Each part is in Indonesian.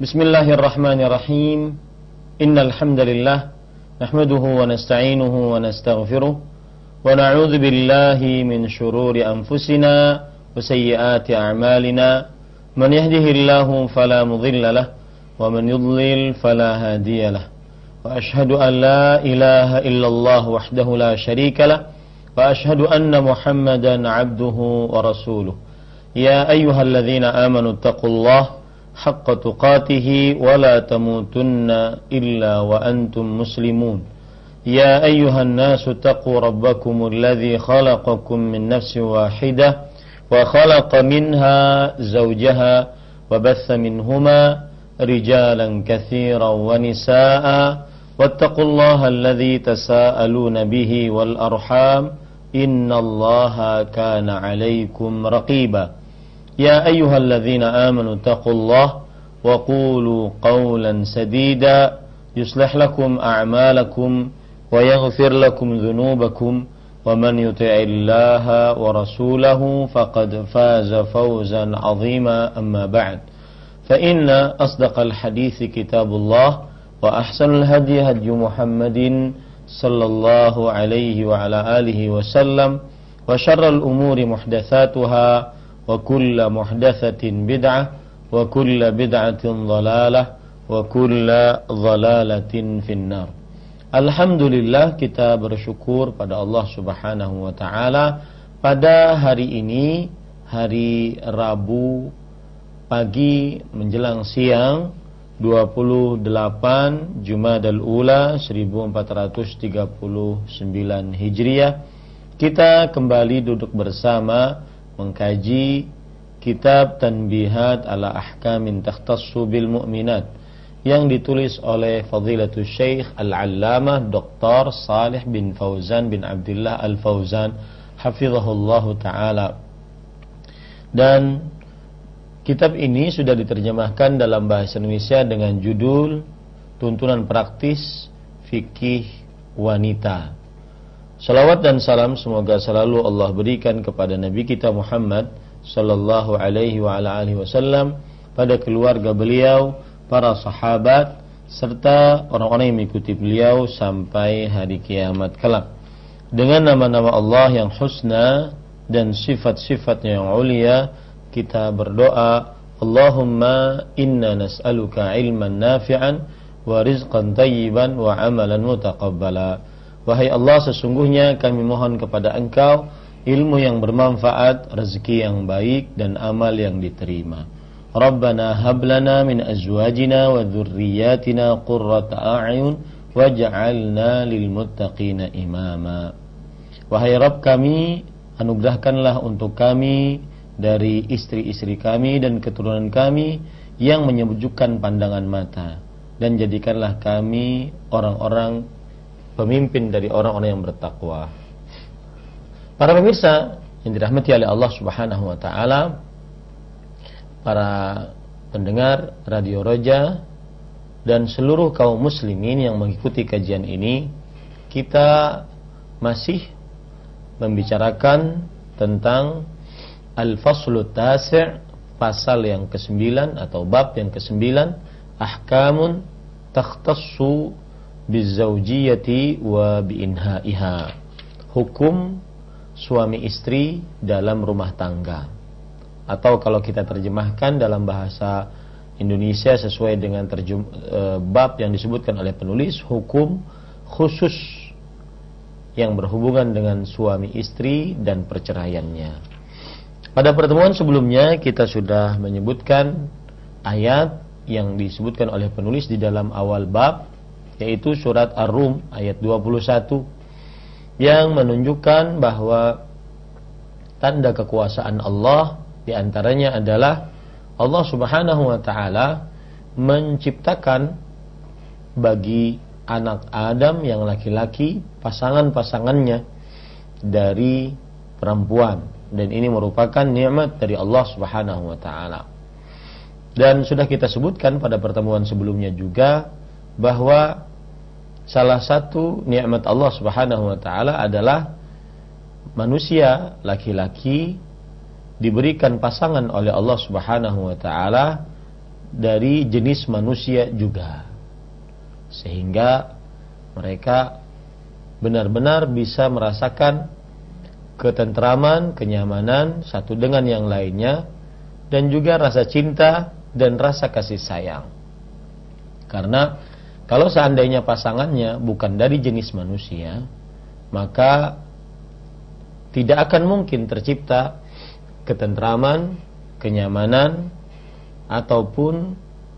Bismillahirrahmanirrahim. Innal hamdalillah nahmaduhu wa nasta'inuhu wa nastaghfiruh wa na'udzu billahi min shururi anfusina wa sayyiati a'malina. Man yahdihillahu fala mudilla lahu wa man yudlil fala hadiya lahu. Wa ashhadu an la ilaha illallah wahdahu la syarika lahu wa ashhadu anna Muhammadan 'abduhu wa rasuluh. Ya ayyuhalladzina amanu taqullaha haqqa tuqatih wa la tamutunna illa wa antum muslimun. Ya ayyuhan nasu taqu rabbakumul ladzi khalaqakum min nafsin wahidah wa khalaqa minha zawjaha wa batha minhuma rijalan katsiran wa nisaa'a wattaqullaha alladzi tasaaluna bihi wal arham innallaha kana 'alaikum raqiba. Ya ayyuhalladzina amanu taqullaha wa qulu qawlan sadida yuslih lakum a'malakum wa yaghfir lakum dhunubakum wa man yuti'illaha wa rasulahu faqad faza fawzan 'azima amma ba'd. Fa inna asdaqal hadithi kitabullah wa ahsanul hadi hadyu Muhammadin sallallahu alaihi wa ala alihi wa sallam wa syarrul umuri muhdatsatuha wa kullu muhdatsatin bid'ah wa kullu bid'atin dhalalah wa kullu dhalalatin finnar. Alhamdulillah, kita bersyukur pada Allah Subhanahu wa taala pada hari ini, hari Rabu pagi menjelang siang 28 Jumadal Ula 1439 Hijriah, kita kembali duduk bersama mengkaji kitab Tanbihat ala Ahkamin Takhtassu bil Mu'minat yang ditulis oleh Fadilatul Syekh Al-Allamah Dr. Salih bin Fauzan bin Abdullah Al-Fauzan hafizahullahu ta'ala. Dan kitab ini sudah diterjemahkan dalam bahasa Indonesia dengan judul Tuntunan Praktis Fikih Wanita. Salawat dan salam semoga selalu Allah berikan kepada Nabi kita Muhammad sallallahu alaihi wa ala alihi wasallam, pada keluarga beliau, para sahabat, serta orang-orang yang mengikuti beliau sampai hari kiamat kelak. Dengan nama-nama Allah yang husna dan sifat-sifatnya yang ulia, kita berdoa, Allahumma inna nas'aluka ilman nafi'an wa rizqan tayyiban wa amalan mutaqabbala. Wahai Allah, sesungguhnya kami mohon kepada Engkau ilmu yang bermanfaat, rezeki yang baik, dan amal yang diterima. Rabbana hablana min azwajina wa dhurriyyatina qurrata a'yun waj'alna lil muttaqina imama. Wahai Rabb kami, anugerahkanlah untuk kami dari istri-istri kami dan keturunan kami yang menyejukkan pandangan mata, dan jadikanlah kami orang-orang pemimpin dari orang-orang yang bertakwa. Para pemirsa yang dirahmati oleh Allah Subhanahu wa taala, para pendengar Radio Roja dan seluruh kaum muslimin yang mengikuti kajian ini, kita masih membicarakan tentang Al-Faslu Tasi', pasal yang ke-9 atau bab yang ke-9, Ahkamun Takhtassu Bizawjiyati wa biinhaiha, hukum suami istri dalam rumah tangga, atau kalau kita terjemahkan dalam bahasa Indonesia sesuai dengan bab yang disebutkan oleh penulis, hukum khusus yang berhubungan dengan suami istri dan perceraiannya. Pada pertemuan sebelumnya kita sudah menyebutkan ayat yang disebutkan oleh penulis di dalam awal bab, yaitu surat Ar-Rum ayat 21, yang menunjukkan bahwa tanda kekuasaan Allah diantaranya adalah Allah Subhanahu wa ta'ala menciptakan bagi anak Adam yang laki-laki pasangan-pasangannya dari perempuan, dan ini merupakan nikmat dari Allah Subhanahu wa ta'ala. Dan sudah kita sebutkan pada pertemuan sebelumnya juga bahwa salah satu nikmat Allah Subhanahu wa taala adalah manusia laki-laki diberikan pasangan oleh Allah Subhanahu wa taala dari jenis manusia juga, sehingga mereka benar-benar bisa merasakan ketentraman, kenyamanan satu dengan yang lainnya, dan juga rasa cinta dan rasa kasih sayang. Karena kalau seandainya pasangannya bukan dari jenis manusia, maka tidak akan mungkin tercipta ketentraman, kenyamanan, ataupun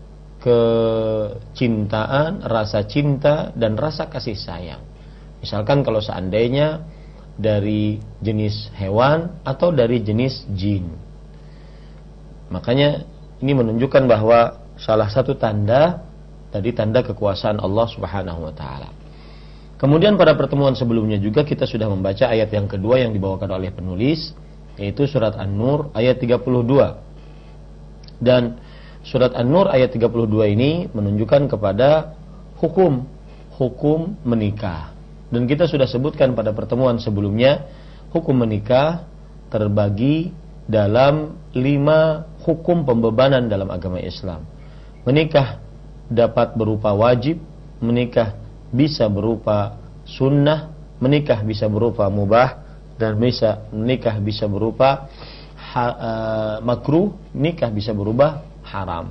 kecintaan, rasa cinta dan rasa kasih sayang. Misalkan kalau seandainya dari jenis hewan atau dari jenis jin. Makanya ini menunjukkan bahwa salah satu tanda dari tanda kekuasaan Allah Subhanahu wa taala. Kemudian pada pertemuan sebelumnya juga kita sudah membaca ayat yang kedua yang dibawakan oleh penulis, yaitu surat An-Nur ayat 32. Dan surat An-Nur ayat 32 ini menunjukkan kepada hukum menikah. Dan kita sudah sebutkan pada pertemuan sebelumnya, hukum menikah terbagi dalam 5 hukum pembebanan dalam agama Islam. Menikah dapat berupa wajib, menikah bisa berupa sunnah, menikah bisa berupa mubah, dan menikah bisa berupa makruh, nikah bisa berubah haram.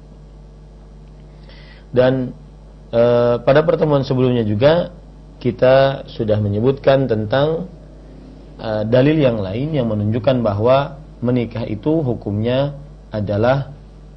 Dan pada pertemuan sebelumnya juga kita sudah menyebutkan tentang dalil yang lain yang menunjukkan bahwa menikah itu hukumnya adalah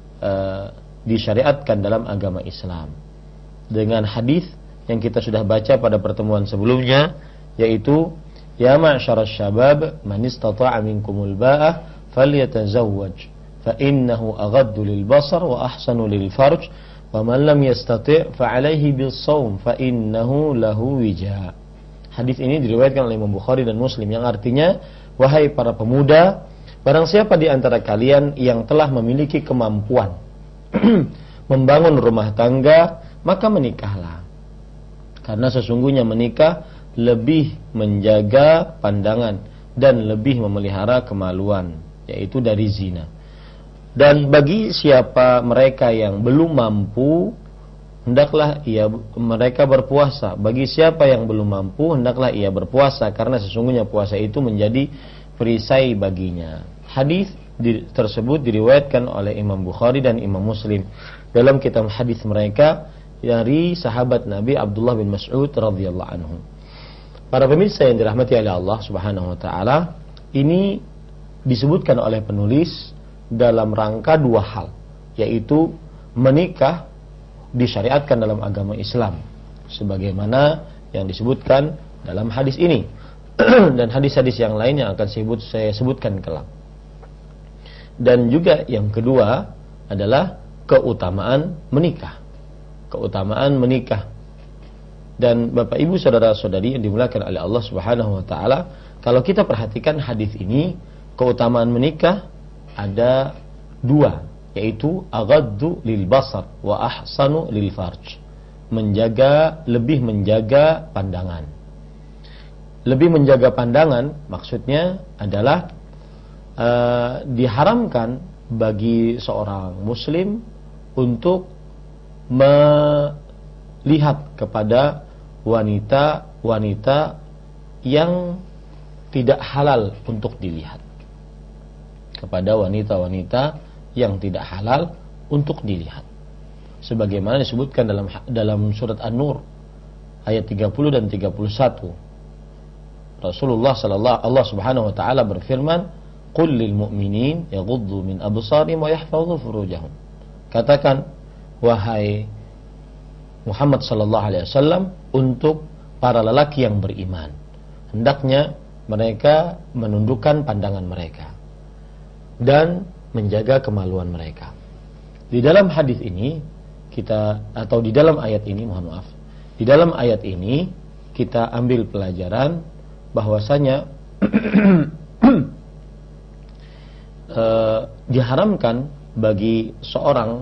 disyariatkan dalam agama Islam, dengan hadis yang kita sudah baca pada pertemuan sebelumnya, yaitu ya ma'syaras syabab man istata'a minkumul ba'ah falyatazawwaj fa innahu aghaddu lil basar wa ahsanu lil farj wa man lam yastati' fa 'alaihi bis shaum fa innahu lahu wija. Hadis ini diriwayatkan oleh Imam Bukhari dan Muslim, yang artinya, wahai para pemuda, barang siapa di antara kalian yang telah memiliki kemampuan membangun rumah tangga, maka menikahlah. Karena sesungguhnya menikah lebih menjaga pandangan dan lebih memelihara kemaluan, yaitu dari zina. Dan bagi siapa mereka yang belum mampu, hendaklah mereka berpuasa. Bagi siapa yang belum mampu, hendaklah ia berpuasa, karena sesungguhnya puasa itu menjadi perisai baginya. Hadis tersebut diriwayatkan oleh Imam Bukhari dan Imam Muslim dalam kitab hadis mereka dari sahabat Nabi Abdullah bin Mas'ud radhiyallahu anhu. Para pemirsa yang dirahmati oleh Allah Subhanahu wa taala, ini disebutkan oleh penulis dalam rangka 2 hal, yaitu menikah disyariatkan dalam agama Islam sebagaimana yang disebutkan dalam hadis ini dan hadis-hadis yang lain yang akan saya sebutkan kelak. Dan juga yang kedua adalah keutamaan menikah. Keutamaan menikah. Dan Bapak Ibu saudara-saudari yang dimuliakan oleh Allah Subhanahu wa taala, kalau kita perhatikan hadis ini, keutamaan menikah ada 2, yaitu aghaddu lil basar wa ahsanu lil farj. Lebih menjaga pandangan. Lebih menjaga pandangan maksudnya adalah diharamkan bagi seorang muslim untuk melihat kepada wanita-wanita yang tidak halal untuk dilihat. Kepada wanita-wanita yang tidak halal untuk dilihat. Sebagaimana disebutkan dalam surat An-Nur ayat 30 dan 31. Allah Subhanahu wa taala berfirman, "Qul lil mu'minin yaghuddu min absarihim wa yahfadhu furujahum." Katakan, wahai Muhammad sallallahu alaihi wasallam, untuk para lelaki yang beriman, hendaknya mereka menundukkan pandangan mereka dan menjaga kemaluan mereka. Di dalam hadis ini di dalam ayat ini, di dalam ayat ini kita ambil pelajaran bahwasanya diharamkan bagi seorang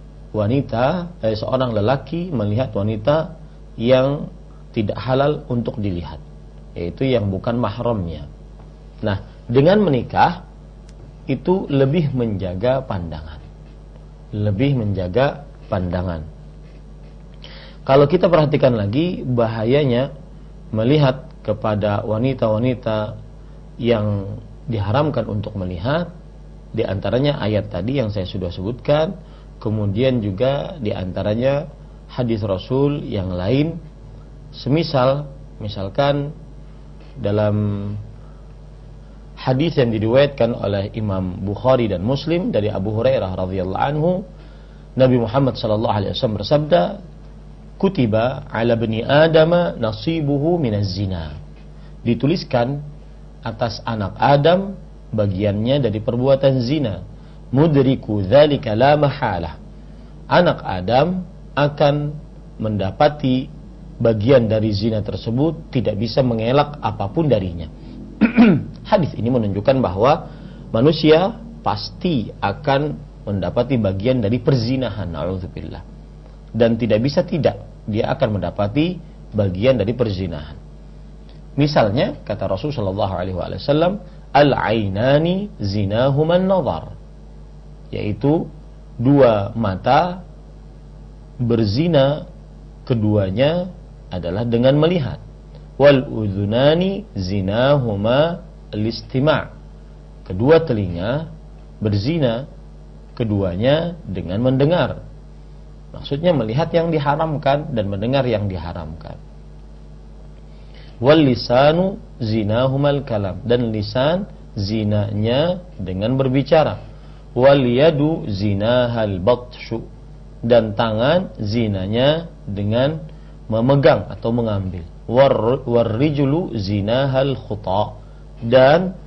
lelaki melihat wanita yang tidak halal untuk dilihat, yaitu yang bukan mahramnya. Nah, dengan menikah itu lebih menjaga pandangan, lebih menjaga pandangan. Kalau kita perhatikan lagi bahayanya melihat kepada wanita-wanita yang diharamkan untuk melihat, di antaranya ayat tadi yang saya sudah sebutkan, kemudian juga di antaranya hadis Rasul yang lain, misalkan dalam hadis yang diriwayatkan oleh Imam Bukhari dan Muslim dari Abu Hurairah radhiyallahu anhu, Nabi Muhammad sallallahu alaihi wasallam bersabda, "Kutiba 'ala bani Adam nasibuhu minaz zina." Dituliskan atas anak Adam bagiannya dari perbuatan zina. Mudriku dzalika la mahalah. Anak Adam akan mendapati bagian dari zina tersebut, tidak bisa mengelak apapun darinya. Hadis ini menunjukkan bahwa manusia pasti akan mendapati bagian dari perzinahan, na'udzubillah. Dan tidak bisa tidak, dia akan mendapati bagian dari perzinahan. Misalnya kata Rasul sallallahu alaihi wasallam, al-ainani zinahuman nazar, yaitu dua mata berzina keduanya adalah dengan melihat. Wal udhunani zinahuma al-istima', kedua telinga berzina keduanya dengan mendengar. Maksudnya melihat yang diharamkan dan mendengar yang diharamkan. Wal lisanu zinahumal kalam, dan lisan zinanya dengan berbicara. Wal yadu zinahal batshu, dan tangan zinanya dengan memegang atau mengambil. War rijlu zinahal khuta, dan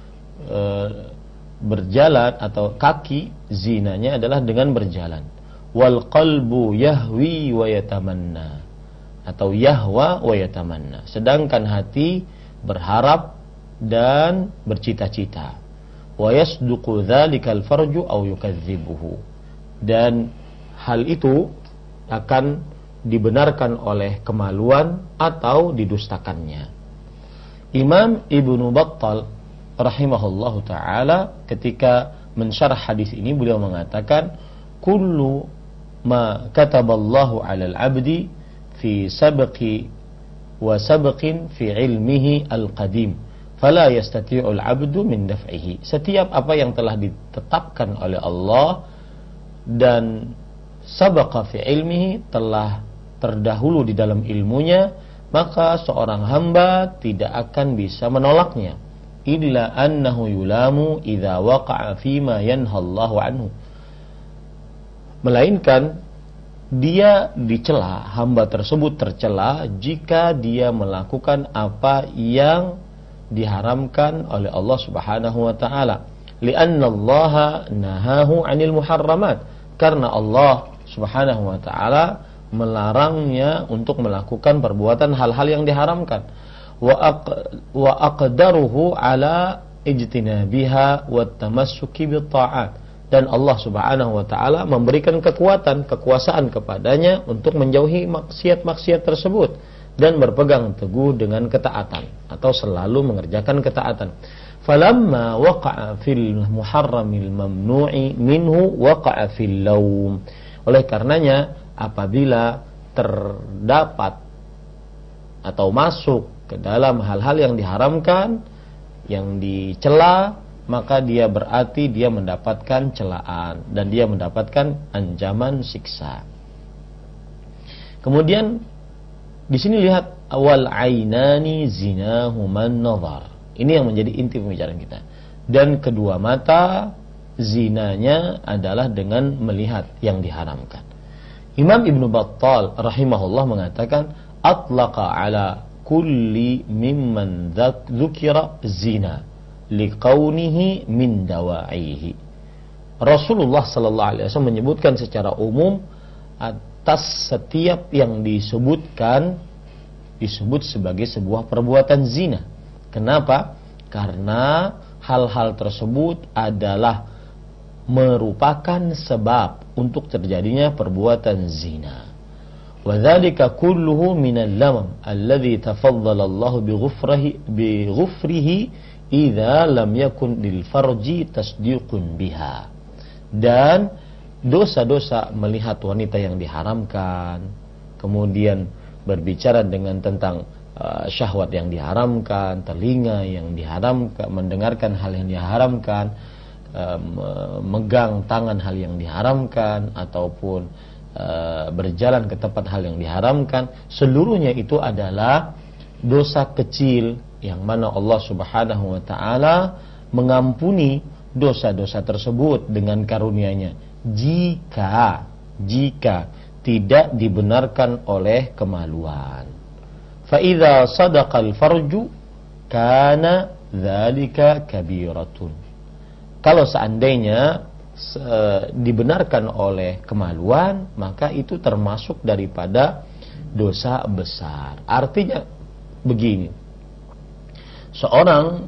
berjalan atau kaki zinanya adalah dengan berjalan. Wal qalbu yahwi wa yatamanna, atau yahwa wa yatamanna, sedangkan hati berharap dan bercita-cita. Wa yasduqu dzalikal farju aw yukadzibuhu, dan hal itu akan dibenarkan oleh kemaluan atau didustakannya. Imam Ibnu Battal rahimahullahu taala ketika mensyarah hadis ini beliau mengatakan, kullu ma kataballahu 'alal 'abdi fi sabqi wa sabqin fi ilmihi al-qadim fala yastati'ul 'abdu min daf'ihi. Setiap apa yang telah ditetapkan oleh Allah dan sabaqa fi ilmihi, telah terdahulu di dalam ilmunya, maka seorang hamba tidak akan bisa menolaknya. Illa annahu yulamu idza waqa'a fima yanhallahu anhu, melainkan dia dicela, hamba tersebut tercela jika dia melakukan apa yang diharamkan oleh Allah Subhanahu wa taala. Li'anna Allah nahahu 'anil muharramat, karena Allah Subhanahu wa taala melarangnya untuk melakukan perbuatan hal-hal yang diharamkan. Wa aqdaruhu 'ala ijtinabiha wa tamassuki bit ta'at, dan Allah Subhanahu wa taala memberikan kekuasaan kepadanya untuk menjauhi maksiat-maksiat tersebut dan berpegang teguh dengan ketaatan atau selalu mengerjakan ketaatan. Falamma waqa'a fil muharramil mamnu'i minhu waqa'a fil lawm. Oleh karenanya apabila terdapat atau masuk ke dalam hal-hal yang diharamkan, yang dicela, maka dia berarti dia mendapatkan celaan dan dia mendapatkan ancaman siksa. Kemudian di sini lihat awal ainani zinahuman nazar. Ini yang menjadi inti pembicaraan kita. Dan kedua mata zinanya adalah dengan melihat yang diharamkan. Imam Ibnu Battal rahimahullah mengatakan, atlaqa ala kulli mimman dzukira zina liqaunihi min dawa'ihi. Rasulullah sallallahu alaihi wasallam menyebutkan secara umum atas setiap yang disebut sebagai sebuah perbuatan zina. Kenapa? Karena hal-hal tersebut adalah merupakan sebab untuk terjadinya perbuatan zina. Wa dzalika kulluhu minal lamam alladhi tafaddala Allah bi ghufrihi idza lam yakun lil farji tasdiqun biha. Dan dosa-dosa melihat wanita yang diharamkan, kemudian berbicara dengan tentang syahwat yang diharamkan, telinga yang diharamkan, mendengarkan hal yang diharamkan, memegang tangan hal yang diharamkan, ataupun berjalan ke tempat hal yang diharamkan, seluruhnya itu adalah dosa kecil yang mana Allah Subhanahu wa taala mengampuni dosa-dosa tersebut dengan karunia-Nya jika tidak dibenarkan oleh kemaluan. Fa idza sadaqal farju kana dzalika kabiratun. Kalau seandainya dibenarkan oleh kemaluan, maka itu termasuk daripada dosa besar. Artinya begini, seorang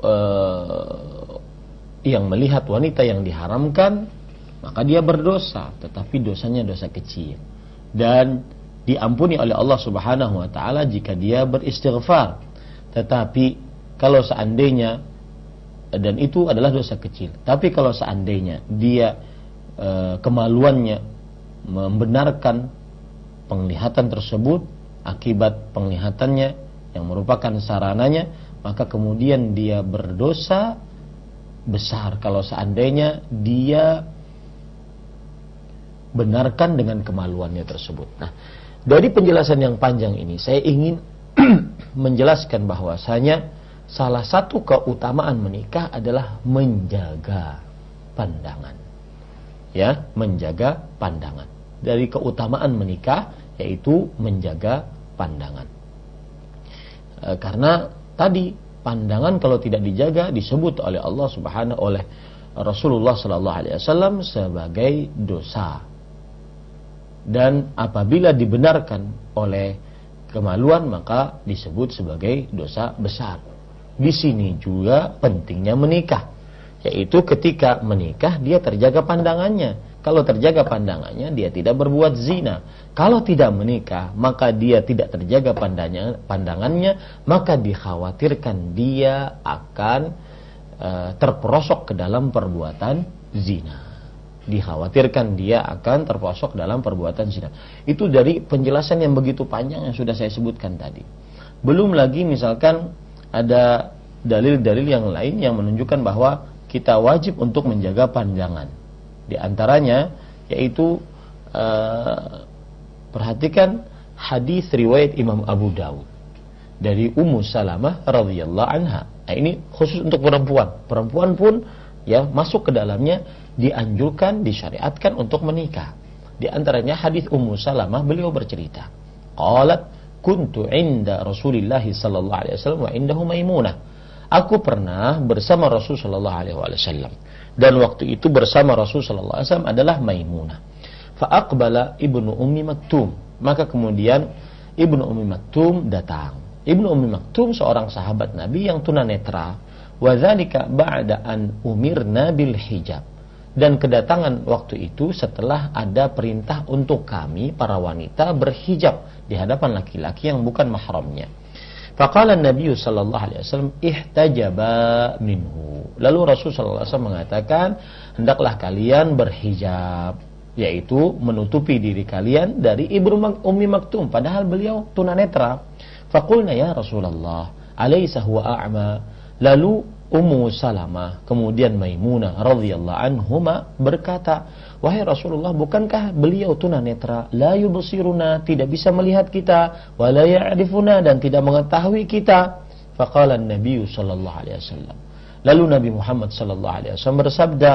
yang melihat wanita yang diharamkan, maka dia berdosa, tetapi dosanya dosa kecil dan diampuni oleh Allah Subhanahu wa taala jika dia beristighfar. Tetapi kalau seandainya, dan itu adalah dosa kecil, tapi kalau seandainya dia kemaluannya membenarkan penglihatan tersebut, akibat penglihatannya yang merupakan sarananya, maka kemudian dia berdosa besar kalau seandainya dia benarkan dengan kemaluannya tersebut. Nah, dari penjelasan yang panjang ini saya ingin menjelaskan bahwasanya salah satu keutamaan menikah adalah menjaga pandangan. Ya, menjaga pandangan. Dari keutamaan menikah yaitu menjaga pandangan. Karena tadi pandangan kalau tidak dijaga disebut oleh Allah Subhanahu oleh Rasulullah sallallahu alaihi wasallam sebagai dosa. Dan apabila dibenarkan oleh kemaluan maka disebut sebagai dosa besar. Di sini juga pentingnya menikah, yaitu ketika menikah dia terjaga pandangannya. Kalau terjaga pandangannya dia tidak berbuat zina. Kalau tidak menikah maka dia tidak terjaga pandangannya, maka dikhawatirkan dia akan terperosok ke dalam perbuatan zina. Dikhawatirkan dia akan terperosok dalam perbuatan zina. Itu dari penjelasan yang begitu panjang yang sudah saya sebutkan tadi. Belum lagi misalkan ada dalil-dalil yang lain yang menunjukkan bahwa kita wajib untuk menjaga pandangan. Di antaranya yaitu perhatikan hadis riwayat Imam Abu Dawud dari Ummu Salamah radhiyallahu anha. Nah, ini khusus untuk perempuan. Perempuan pun ya masuk ke dalamnya, dianjurkan, disyariatkan untuk menikah. Di antaranya hadis Ummu Salamah, beliau bercerita, qalat kuntu inda Rasulillah sallallahu alaihi wasallam wa indahu Maimunah. Aku pernah bersama Rasul sallallahu alaihi wasallam, dan waktu itu bersama Rasul sallallahu alaihi wasallam adalah Maimunah. Fa aqbala Ibnu Ummi Maktum, maka kemudian Ibnu Ummi Maktum datang. Ibnu Ummi Maktum seorang sahabat Nabi yang tunanetra, wa dzalika ba'da an umirna bil hijab. Dan kedatangan waktu itu setelah ada perintah untuk kami para wanita berhijab di hadapan laki-laki yang bukan mahramnya. Faqala Nabi sallallahu alaihi wasallam ihtajaba minhu. Lalu Rasul sallallahu alaihi wasallam mengatakan, hendaklah kalian berhijab, yaitu menutupi diri kalian dari Ibnu Ummi Maktum, padahal beliau tunanetra. Faqulna ya Rasulullah, alaysa huwa a'ma? Lalu Ummu Salamah kemudian Maimunah radhiyallahu anhuma berkata, wahai Rasulullah, bukankah beliau tunanetra? La yubsiruna, tidak bisa melihat kita, wa la ya'rifuna, dan tidak mengetahui kita. Faqala an-nabiy sallallahu alaihi wasallam, lalu Nabi Muhammad sallallahu alaihi wasallam bersabda,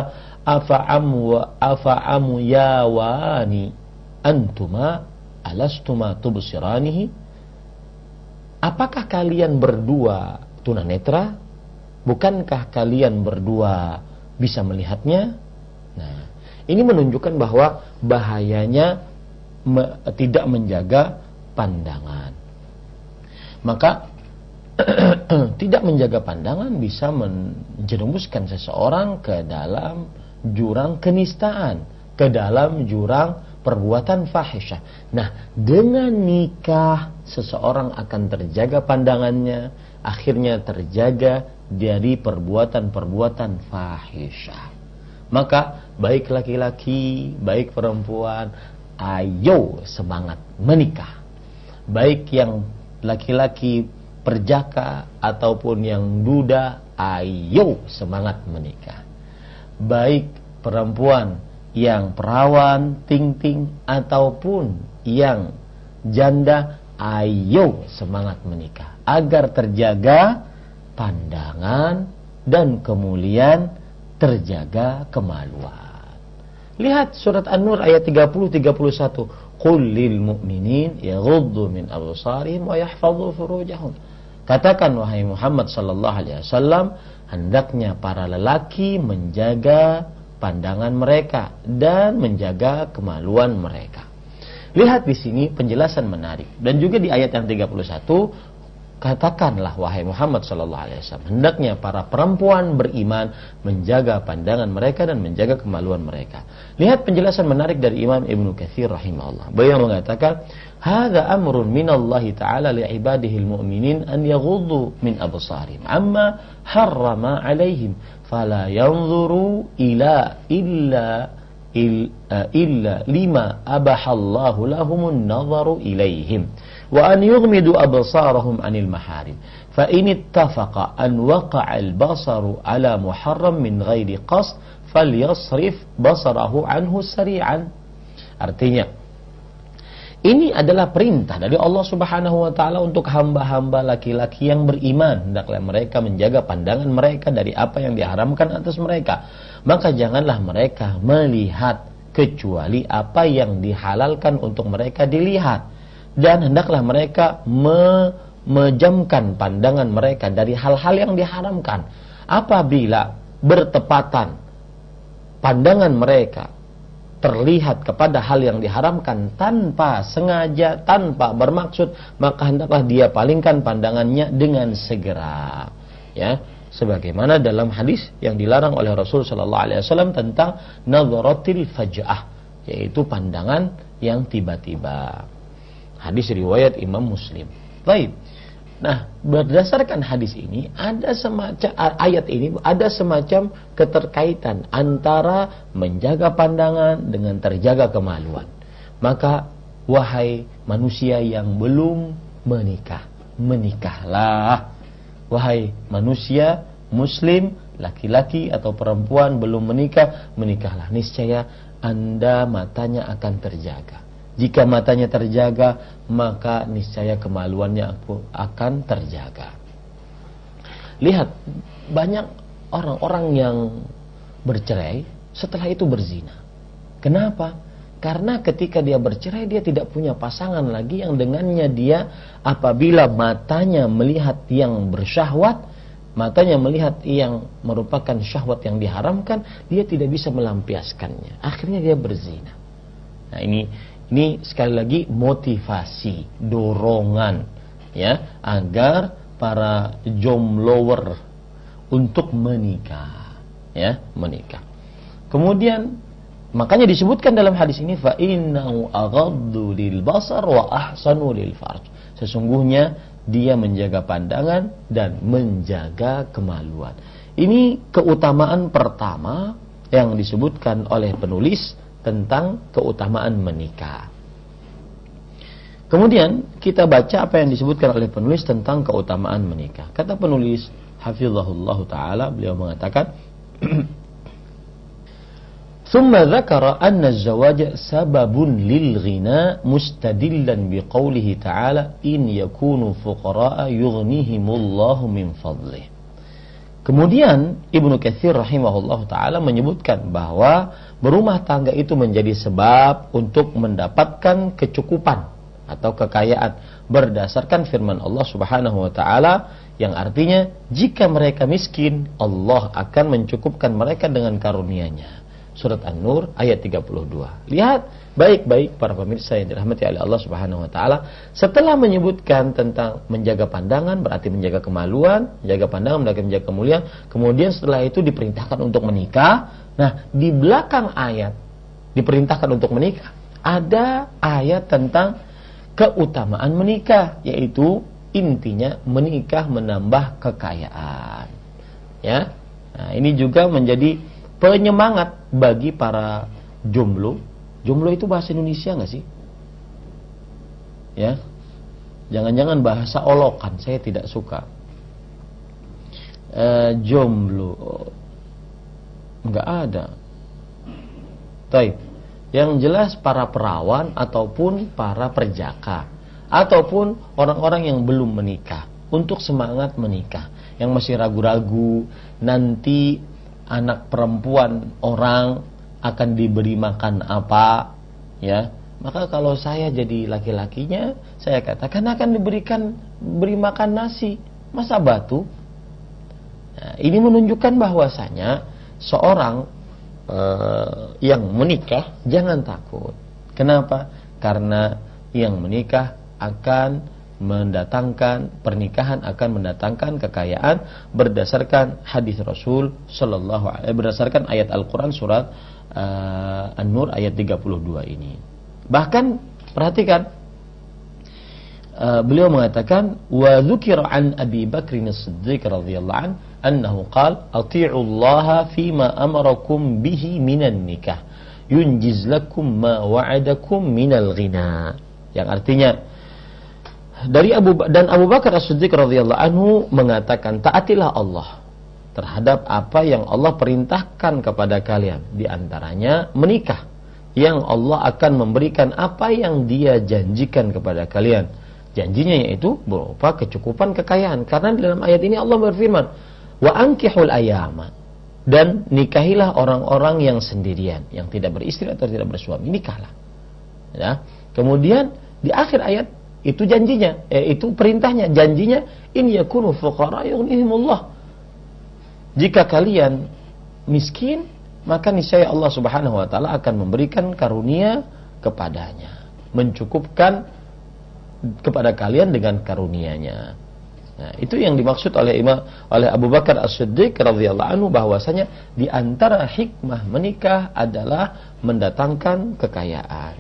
afa'amu ya wani antuma alastuma tubsiranihi? Apakah kalian berdua tunanetra? Bukankah kalian berdua bisa melihatnya? Nah, ini menunjukkan bahwa bahayanya tidak menjaga pandangan. Maka tidak menjaga pandangan bisa menjerumuskan seseorang ke dalam jurang kenistaan, ke dalam jurang perbuatan fahisyah. Nah, dengan nikah seseorang akan terjaga pandangannya, akhirnya terjaga dari perbuatan-perbuatan fahisyah. Maka baik laki-laki, baik perempuan, ayo semangat menikah. Baik yang laki-laki perjaka ataupun yang duda, ayo semangat menikah. Baik perempuan yang perawan, ting-ting, ataupun yang janda, ayo semangat menikah. Agar terjaga pandangan dan kemuliaan, terjaga kemaluan. Lihat surat An-Nur ayat 30-31. Qul lil mu'minin yaghuddu min absarihim wa yahfadhu furujahum. Katakan wahai Muhammad sallallahu alaihi wasallam, hendaknya para lelaki menjaga pandangan mereka dan menjaga kemaluan mereka. Lihat di sini penjelasan menarik. Dan juga di ayat yang 31, katakanlah wahai Muhammad sallallahu alaihi wasallam, hendaknya para perempuan beriman menjaga pandangan mereka dan menjaga kemaluan mereka. Lihat penjelasan menarik dari Imam Ibnu Katsir rahimahullah. Beliau mengatakan, "Hadza amrun minallahi ta'ala li'ibadihil mu'minin an yaghuddu min absarihim amma harrama 'alaihim fala yanzuru illa lima abahallahu lahumun nazaru ilaihim wa an yughmidu absarahum anil maharim fa in ittafaqa an waqa'a al-basaru ala muharram min ghairi qasd falyasrif basarahu anhu sari'an." Artinya, ini adalah perintah dari Allah Subhanahu wa taala untuk hamba-hamba laki-laki yang beriman. Hendaklah mereka menjaga pandangan mereka dari apa yang diharamkan atas mereka. Maka janganlah mereka melihat kecuali apa yang dihalalkan untuk mereka dilihat. Dan hendaklah mereka memejamkan pandangan mereka dari hal-hal yang diharamkan. Apabila bertepatan pandangan mereka terlihat kepada hal yang diharamkan tanpa sengaja, tanpa bermaksud, maka hendaklah dia palingkan pandangannya dengan segera. Ya, sebagaimana dalam hadis yang dilarang oleh Rasul sallallahu alaihi wasallam tentang nadharatil faj'ah, yaitu pandangan yang tiba-tiba. Hadis riwayat Imam Muslim. Baik. Nah, berdasarkan hadis ini ayat ini ada semacam keterkaitan antara menjaga pandangan dengan terjaga kemaluan. Maka wahai manusia yang belum menikah, menikahlah. Wahai manusia muslim, laki-laki atau perempuan belum menikah, menikahlah. Niscaya Anda matanya akan terjaga. Jika matanya terjaga, maka niscaya kemaluannya akan terjaga. Lihat, banyak orang-orang yang bercerai setelah itu berzina. Kenapa? Karena ketika dia bercerai, dia tidak punya pasangan lagi yang dengannya dia apabila matanya melihat yang bersyahwat, matanya melihat yang merupakan syahwat yang diharamkan, dia tidak bisa melampiaskannya. Akhirnya dia berzina. Nah, ini sekali lagi motivasi, dorongan, ya, agar para jomblower untuk menikah, ya, menikah. Kemudian makanya disebutkan dalam hadis ini, fa innahu aghaddu lil basar wa ahsanu lil farj. Sesungguhnya dia menjaga pandangan dan menjaga kemaluan. Ini keutamaan pertama yang disebutkan oleh penulis tentang keutamaan menikah. Kemudian kita baca apa yang disebutkan oleh penulis tentang keutamaan menikah. Kata penulis hafizahullah ta'ala, beliau mengatakan, "Tsumma dzakara anna az-zawaja sababun lil ghina mustadillan biqaulihi ta'ala in yakunu fuqara'a yughnihimullahu min fadlih." Kemudian Ibnu Katsir rahimahullah ta'ala menyebutkan bahwa berumah tangga itu menjadi sebab untuk mendapatkan kecukupan atau kekayaan berdasarkan firman Allah Subhanahu wa ta'ala yang artinya jika mereka miskin, Allah akan mencukupkan mereka dengan karunia-Nya. Surat An-Nur ayat 32. Lihat baik-baik para pemirsa yang dirahmati oleh Allah Subhanahu wa taala, setelah menyebutkan tentang menjaga pandangan berarti menjaga kemaluan, menjaga pandangan menjaga kemuliaan, kemudian setelah itu diperintahkan untuk menikah. Nah, di belakang ayat diperintahkan untuk menikah, ada ayat tentang keutamaan menikah, yaitu intinya menikah menambah kekayaan. Ya. Nah, ini juga menjadi penyemangat bagi para jomblo. Jomblo itu bahasa Indonesia nggak sih? Ya, jangan-jangan bahasa olokan, saya tidak suka. Jomblo nggak ada. Taib. Yang jelas para perawan ataupun para perjaka ataupun orang-orang yang belum menikah, untuk semangat menikah, yang masih ragu-ragu nanti anak perempuan orang akan diberi makan apa, ya. Maka kalau saya jadi laki-lakinya, saya katakan akan beri makan nasi, masa batu. Nah, ini menunjukkan bahwasanya seorang yang menikah jangan takut. Kenapa? Karena yang menikah akan mendatangkan, pernikahan akan mendatangkan kekayaan berdasarkan hadis Rasul sallallahu alaihi, berdasarkan ayat Al-Qur'an surat An-Nur ayat 32 ini. Bahkan perhatikan, beliau mengatakan wa dzukira an Abi Bakr As-Siddiq radhiyallahu an annahu qala ati'u Allah fima amarakum bihi minan nikah yunjiz lakum ma wa'adakum minal ghina. Yang artinya dari Abu Bakar As-Siddiq radhiyallahu anhu mengatakan, taatilah Allah terhadap apa yang Allah perintahkan kepada kalian, di antaranya menikah, yang Allah akan memberikan apa yang Dia janjikan kepada kalian. Janjinya yaitu berupa kecukupan kekayaan. Karena dalam ayat ini Allah berfirman, wa ankihul ayama, dan nikahilah orang-orang yang sendirian, yang tidak beristri atau tidak bersuami, nikahlah. Ya. Kemudian di akhir ayat itu janjinya, itu perintahnya, janjinya, in yakunu fuqara yughnihimullah. Jika kalian miskin, maka niscaya Allah Subhanahu wa taala akan memberikan karunia kepadanya, mencukupkan kepada kalian dengan karunia-Nya. Nah, itu yang dimaksud oleh Abu Bakar As-Siddiq radhiyallahu anhu, bahwasanya di antara hikmah menikah adalah mendatangkan kekayaan.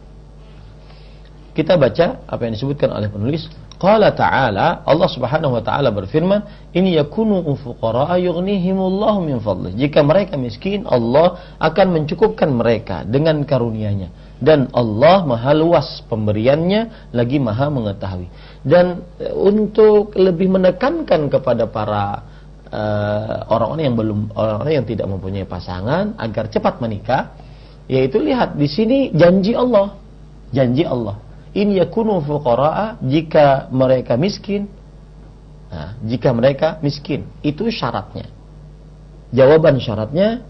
Kita baca apa yang disebutkan oleh penulis. Qala ta'ala, Allah Subhanahu wa taala berfirman, in yakunu fuqara yughnihimullahu min fadlih. Jika mereka miskin, Allah akan mencukupkan mereka dengan karunia-Nya. Dan Allah maha luas pemberiannya, lagi maha mengetahui. Dan untuk lebih menekankan kepada para orang-orang yang tidak mempunyai pasangan agar cepat menikah, yaitu lihat di sini janji Allah. In yakunu fuqara'a, jika mereka miskin. Nah, jika mereka miskin, itu syaratnya. Jawaban syaratnya,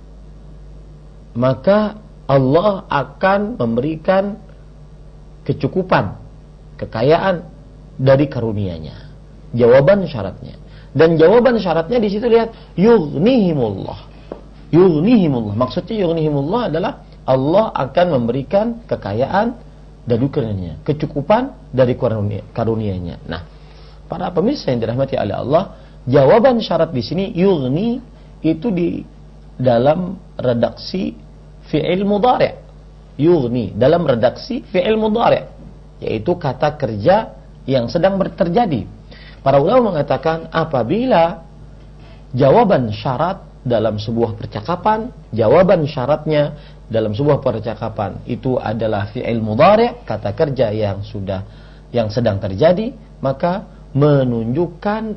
maka Allah akan memberikan kecukupan, kekayaan dari karunia-Nya. Jawaban syaratnya. Dan jawaban syaratnya di situ lihat, yughnihimullah. Maksudnya yughnihimullah adalah Allah akan memberikan kekayaan dari karunia-Nya, kecukupan dari karunia-Nya. Nah, para pemirsa yang dirahmati oleh Allah, jawaban syarat di sini yughni itu di dalam redaksi fi'il mudhari'. Yughni dalam redaksi fi'il mudhari', yaitu kata kerja yang sedang terjadi. Para ulama mengatakan apabila jawaban syarat dalam sebuah percakapan, jawaban syaratnya dalam sebuah percakapan itu adalah fi'il mudhari', kata kerja yang sedang terjadi, maka menunjukkan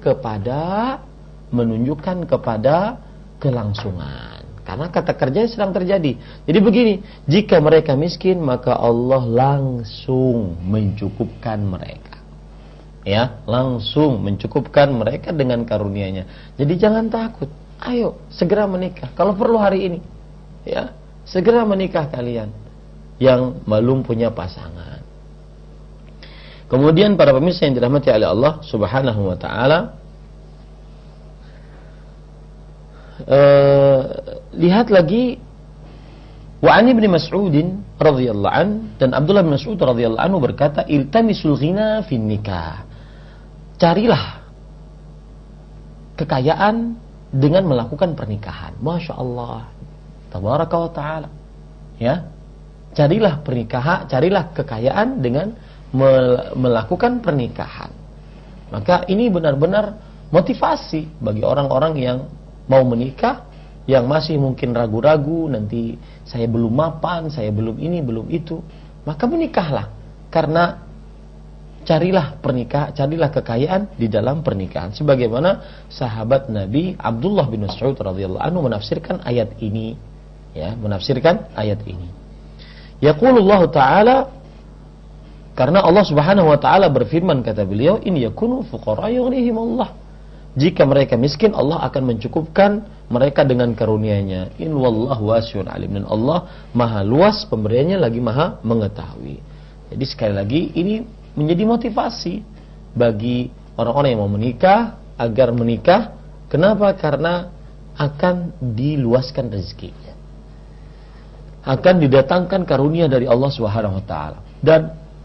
kepada kelangsungan. Karena kata kerja sedang terjadi. Jadi begini, jika mereka miskin, maka Allah langsung mencukupkan mereka. Ya, langsung mencukupkan mereka dengan karunia-Nya. Jadi jangan takut. Ayo, segera menikah. Kalau perlu hari ini. Ya, segera menikah kalian yang belum punya pasangan. Kemudian para pemirsa yang dirahmati oleh Allah Subhanahu wa taala, lihat lagi, wa an Ibnu Mas'ud radhiyallahu an, dan Abdullah bin Mas'ud radhiyallahu anhu berkata, iltamisul ghina fin nikah. Carilah kekayaan dengan melakukan pernikahan. Masya Allah, tabaraka wa ta'ala. Ya, carilah kekayaan dengan melakukan pernikahan. Maka ini benar-benar motivasi bagi orang-orang yang mau menikah, yang masih mungkin ragu-ragu, nanti saya belum mapan, saya belum ini, belum itu, maka menikahlah. Karena carilah kekayaan di dalam pernikahan. Sebagaimana sahabat Nabi Abdullah bin Mas'ud radhiyallahu anhu menafsirkan ayat ini, ya, menafsirkan ayat ini. Yaqulullah ta'ala, karena Allah Subhanahu wa taala berfirman, kata beliau, in yakunu fuqara yughnihimullah. Jika mereka miskin, Allah akan mencukupkan mereka dengan karunia-Nya. In wallahu wasi'un alim, dan Allah maha luas pemberiannya lagi maha mengetahui. Jadi sekali lagi ini menjadi motivasi bagi orang-orang yang mau menikah agar menikah. Kenapa? Karena akan diluaskan rezekinya, akan didatangkan karunia dari Allah Subhanahu wa taala. Dan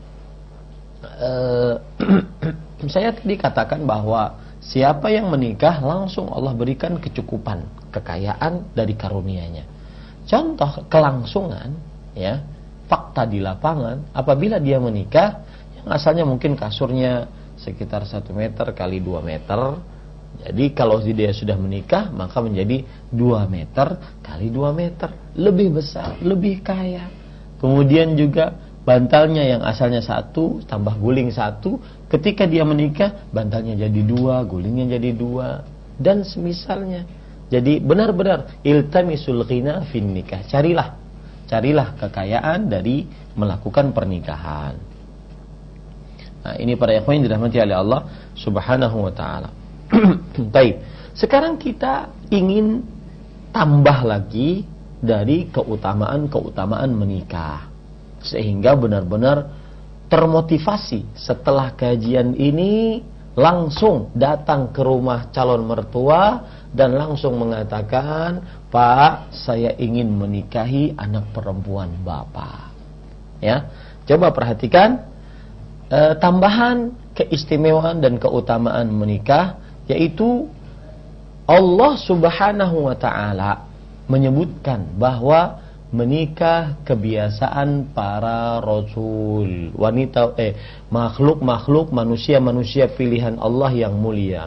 saya tadi katakan bahwa siapa yang menikah langsung Allah berikan kecukupan, kekayaan dari karunia-Nya. Contoh kelangsungan, ya, fakta di lapangan, apabila dia menikah yang asalnya mungkin kasurnya sekitar 1 meter kali 2 meter, jadi kalau dia sudah menikah maka menjadi 2 meter kali 2 meter, lebih besar, lebih kaya. Kemudian juga bantalnya yang asalnya 1 tambah guling 1, ketika dia menikah bantalnya jadi 2, gulingnya jadi 2, dan semisalnya. Jadi benar-benar iltamisul ghina fin nikah, carilah kekayaan dari melakukan pernikahan. Nah, ini para ikhwan yang dirahmati oleh Allah Subhanahu wa taala. Baik, sekarang kita ingin tambah lagi dari keutamaan menikah, sehingga benar-benar termotivasi setelah kajian ini langsung datang ke rumah calon mertua dan langsung mengatakan, Pak, saya ingin menikahi anak perempuan Bapak. Ya, coba perhatikan tambahan keistimewaan dan keutamaan menikah, yaitu Allah Subhanahu wa taala menyebutkan bahwa menikah kebiasaan para rasul, makhluk manusia pilihan Allah yang mulia.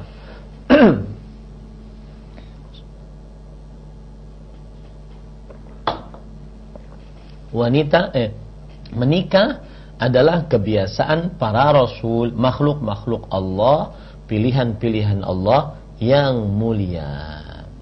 Menikah adalah kebiasaan para rasul, makhluk Allah, pilihan Allah yang mulia.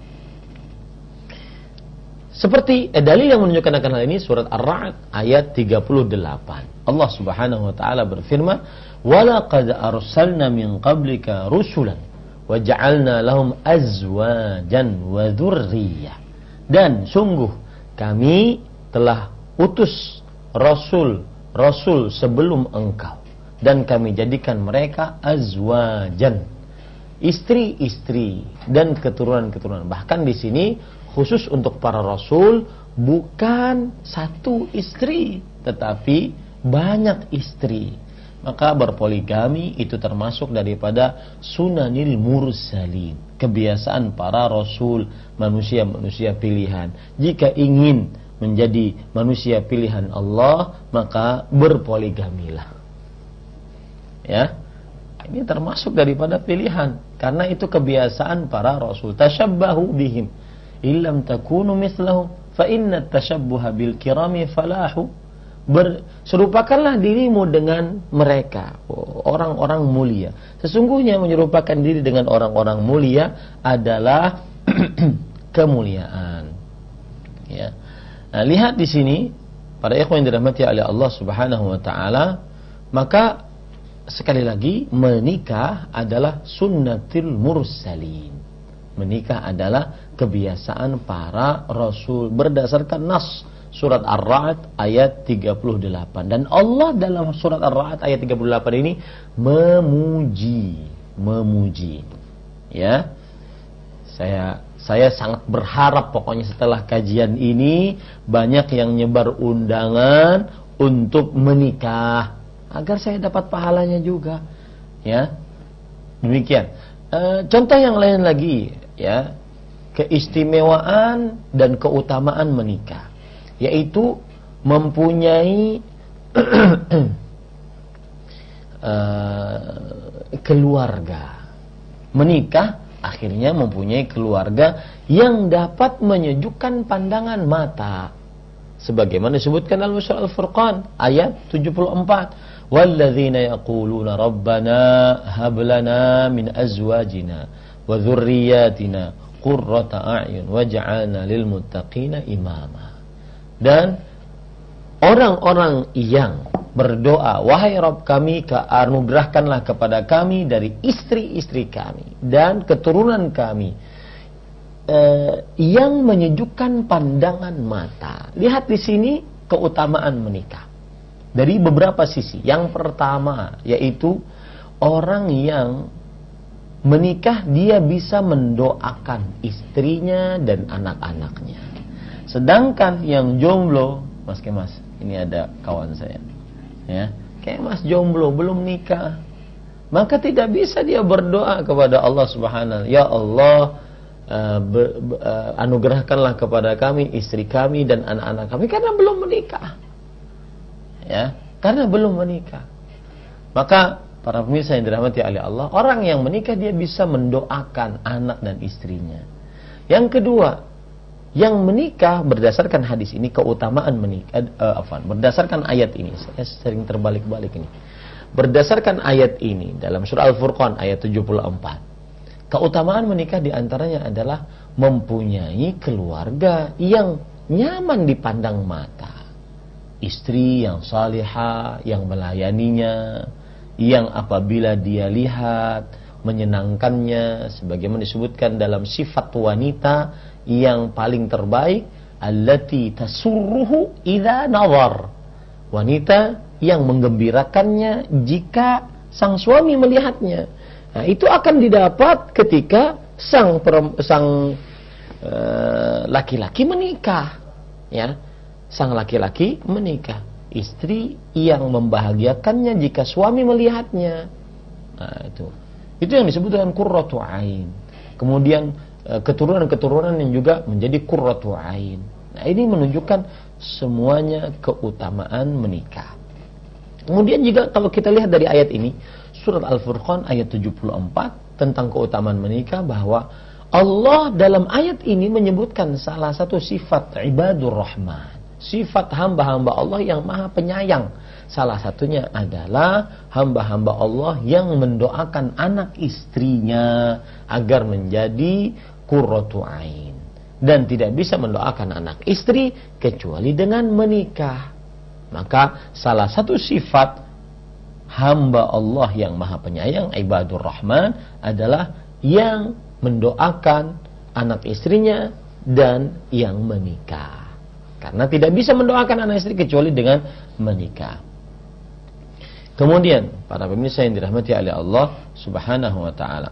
Seperti dalil yang menunjukkan akan hal ini surat Ar-Ra'd ayat 38. Allah Subhanahu wa taala berfirman, "Wa laqad arsalna min qablika rusulan wa ja'alna lahum azwajan wa dzurriyyah." Dan sungguh kami telah utus rasul sebelum engkau, dan kami jadikan mereka azwajan, istri-istri dan keturunan-keturunan. Bahkan di sini khusus untuk para rasul, bukan 1 istri tetapi banyak istri. Maka berpoligami itu termasuk daripada sunanil mursalin, kebiasaan para rasul, manusia pilihan. Jika ingin menjadi manusia pilihan Allah, maka berpoligamilah. Ya, ini termasuk daripada pilihan, karena itu kebiasaan para rasul. Tashabbahu bihim illam takunu mislahum fa inna tashabbuha bil kirami falahu. Serupakanlah dirimu dengan mereka, orang-orang mulia. Sesungguhnya menyerupakan diri dengan orang-orang mulia adalah kemuliaan. Ya. Nah, lihat di sini para ikhwan yang dirahmati oleh Allah Subhanahu wa taala, maka sekali lagi menikah adalah sunnatul mursalin. Menikah adalah kebiasaan para rasul berdasarkan nas surat Ar-Ra'd ayat 38. Dan Allah dalam surat Ar-Ra'd ayat 38 ini memuji. Ya. Saya sangat berharap pokoknya setelah kajian ini banyak yang nyebar undangan untuk menikah agar saya dapat pahalanya juga. Ya. Demikian. Contoh yang lain lagi, ya, keistimewaan dan keutamaan menikah, yaitu mempunyai keluarga. Menikah akhirnya mempunyai keluarga yang dapat menyejukkan pandangan mata. Sebagaimana disebutkan dalam surah Al-Furqan ayat 74. Walladzina yaquluna rabbana hab lana min azwajina wa dzurriyyatina qurrata a'yun waj'alna lil muttaqina imama. Dan orang-orang yang berdoa, wahai Rabb kami, anugerahkanlah kepada kami dari istri-istri kami dan keturunan kami yang menyejukkan pandangan mata. Lihat di sini keutamaan menikah dari beberapa sisi. Yang pertama yaitu orang yang menikah dia bisa mendoakan istrinya dan anak-anaknya. Sedangkan yang jomblo, Mas Kemas, ini ada kawan saya, ya, kayak Mas jomblo belum nikah, maka tidak bisa dia berdoa kepada Allah Subhanahu, ya Allah, anugerahkanlah kepada kami istri kami dan anak-anak kami, karena belum menikah, ya, karena belum menikah. Maka para pemirsa yang dirahmati oleh Allah, orang yang menikah dia bisa mendoakan anak dan istrinya. Yang kedua, yang menikah berdasarkan hadis ini, keutamaan menikah, berdasarkan ayat ini, saya sering terbalik-balik ini. Berdasarkan ayat ini dalam surah Al-Furqan ayat 74, keutamaan menikah diantaranya adalah mempunyai keluarga yang nyaman dipandang mata, istri yang salihah, yang melayaninya, yang apabila dia lihat menyenangkannya, sebagaimana disebutkan dalam sifat wanita yang paling terbaik, allati tasurruhu idza nazar, wanita yang menggembirakannya jika sang suami melihatnya. Nah, itu akan didapat ketika sang laki-laki menikah, ya, sang laki-laki menikah, istri yang membahagiakannya jika suami melihatnya. Nah, itu yang disebut dengan qurratu ain. Kemudian keturunan-keturunan yang juga menjadi qurratu ain. Nah, ini menunjukkan semuanya keutamaan menikah. Kemudian juga kalau kita lihat dari ayat ini, surat Al-Furqan ayat 74 tentang keutamaan menikah, bahwa Allah dalam ayat ini menyebutkan salah satu sifat ibadur rahman, sifat hamba-hamba Allah yang maha penyayang. Salah satunya adalah hamba-hamba Allah yang mendoakan anak istrinya agar menjadi qurratu ain, dan tidak bisa mendoakan anak istri kecuali dengan menikah. Maka salah satu sifat hamba Allah yang maha penyayang, ibadur rahman, adalah yang mendoakan anak istrinya dan yang menikah. Karena tidak bisa mendoakan anak istri kecuali dengan menikah. Kemudian para pemirsa yang dirahmati oleh Allah Subhanahu wa taala,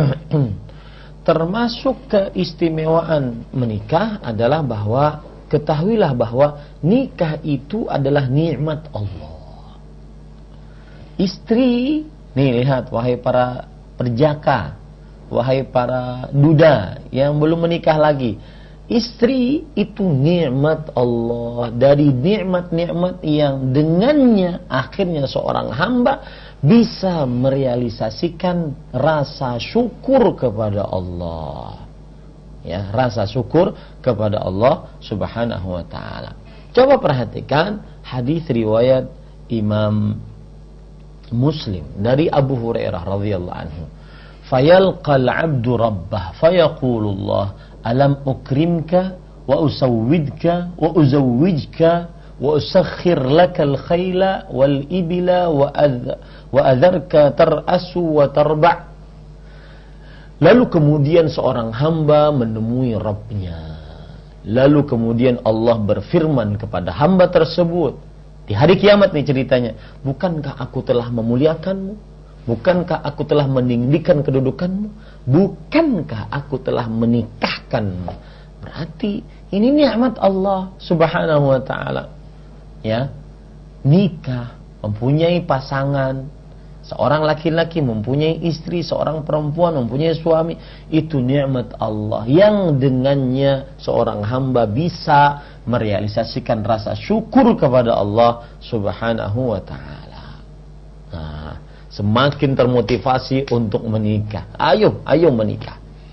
termasuk keistimewaan menikah adalah bahwa ketahuilah bahwa nikah itu adalah nikmat Allah. Istri, nih lihat wahai para perjaka, wahai para duda yang belum menikah lagi, istri itu nikmat Allah, dari nikmat-nikmat yang dengannya akhirnya seorang hamba bisa merealisasikan rasa syukur kepada Allah. Ya, rasa syukur kepada Allah Subhanahu wa taala. Coba perhatikan hadis riwayat Imam Muslim dari Abu Hurairah radhiyallahu anhu. Fayalqal 'abdu rabbah fayaqulullah alam ukrimka wa usawwidka wa uzawwijka wa usakhir lakal khayla wal ibila wa adharka tarasu wa tarba'. Lalu kemudian seorang hamba menemui Rabbnya. Lalu kemudian Allah berfirman kepada hamba tersebut di hari kiamat, nih ceritanya, bukankah aku telah memuliakanmu? Bukankah aku telah meninggikan kedudukanmu? Bukankah aku telah menikahkanmu? Berarti ini nikmat Allah Subhanahu wa taala. Ya. Nikah, mempunyai pasangan, seorang laki-laki mempunyai istri, seorang perempuan mempunyai suami, itu nikmat Allah yang dengannya seorang hamba bisa merealisasikan rasa syukur kepada Allah Subhanahu wa taala. Nah, semakin termotivasi untuk menikah. Ayo menikah.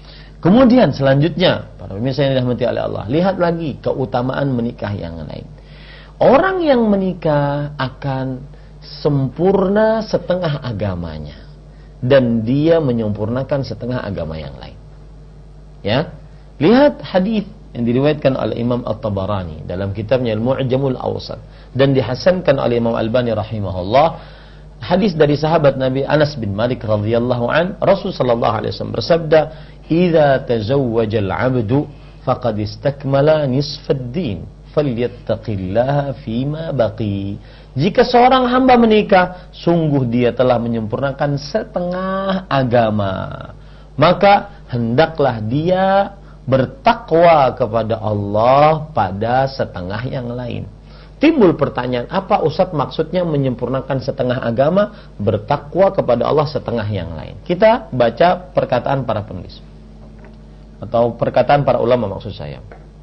Kemudian selanjutnya, para pemirsa yang dirahmati oleh Allah, lihat lagi keutamaan menikah yang lain. Orang yang menikah akan sempurna setengah agamanya, dan dia menyempurnakan setengah agama yang lain. Ya, lihat hadis yang diriwayatkan oleh Imam At-Tabarani dalam kitabnya Al-Mu'jamul Awsat dan dihasankan oleh Imam Albani rahimahullah. Hadis dari sahabat Nabi Anas bin Malik radhiyallahu an, Rasul sallallahu alaihi wasallam bersabda, "Idza tazawwaja al-'abdu faqad istakmala nisfad din, falyattaqillaha fima baqi." Jika seorang hamba menikah, sungguh dia telah menyempurnakan setengah agama. Maka hendaklah dia bertakwa kepada Allah pada setengah yang lain. Timbul pertanyaan, apa Ustaz maksudnya menyempurnakan setengah agama, bertakwa kepada Allah setengah yang lain? Kita baca perkataan para penulis, atau perkataan para ulama maksud saya.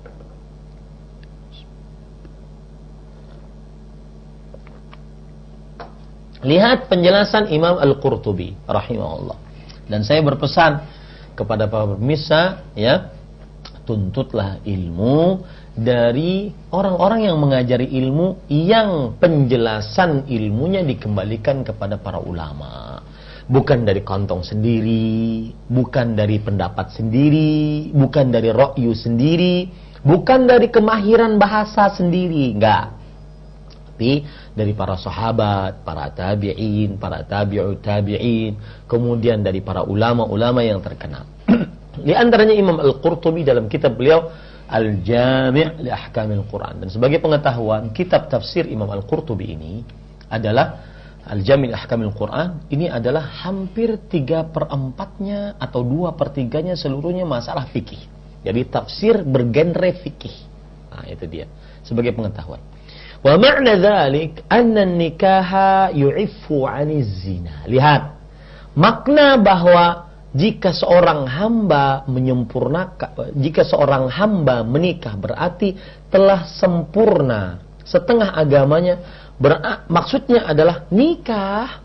Lihat penjelasan Imam Al-Qurtubi rahimahullah. Dan saya berpesan kepada para pemirsa, ya, tuntutlah ilmu dari orang-orang yang mengajari ilmu, yang penjelasan ilmunya dikembalikan kepada para ulama, bukan dari kantong sendiri, bukan dari pendapat sendiri, bukan dari ra'yu sendiri, bukan dari kemahiran bahasa sendiri, enggak, tapi dari para sahabat, para tabi'in, para tabi'ut tabi'in, kemudian dari para ulama-ulama yang terkenal. Di antaranya Imam Al-Qurtubi dalam kitab beliau Al-Jami' li Ahkamil Quran. Dan sebagai pengetahuan, kitab tafsir Imam Al-Qurtubi ini adalah Al-Jami' li Ahkamil Quran. Ini adalah hampir 3/4-nya atau 2/3-nya seluruhnya masalah fikih. Jadi tafsir bergenre fikih. Nah, itu dia. Sebagai pengetahuan. Wa ma'na dzalik anna an-nikaha yu'iffu 'aniz zina. Lihat. Makna bahwa jika seorang hamba menikah berarti telah sempurna setengah agamanya. Maksudnya adalah nikah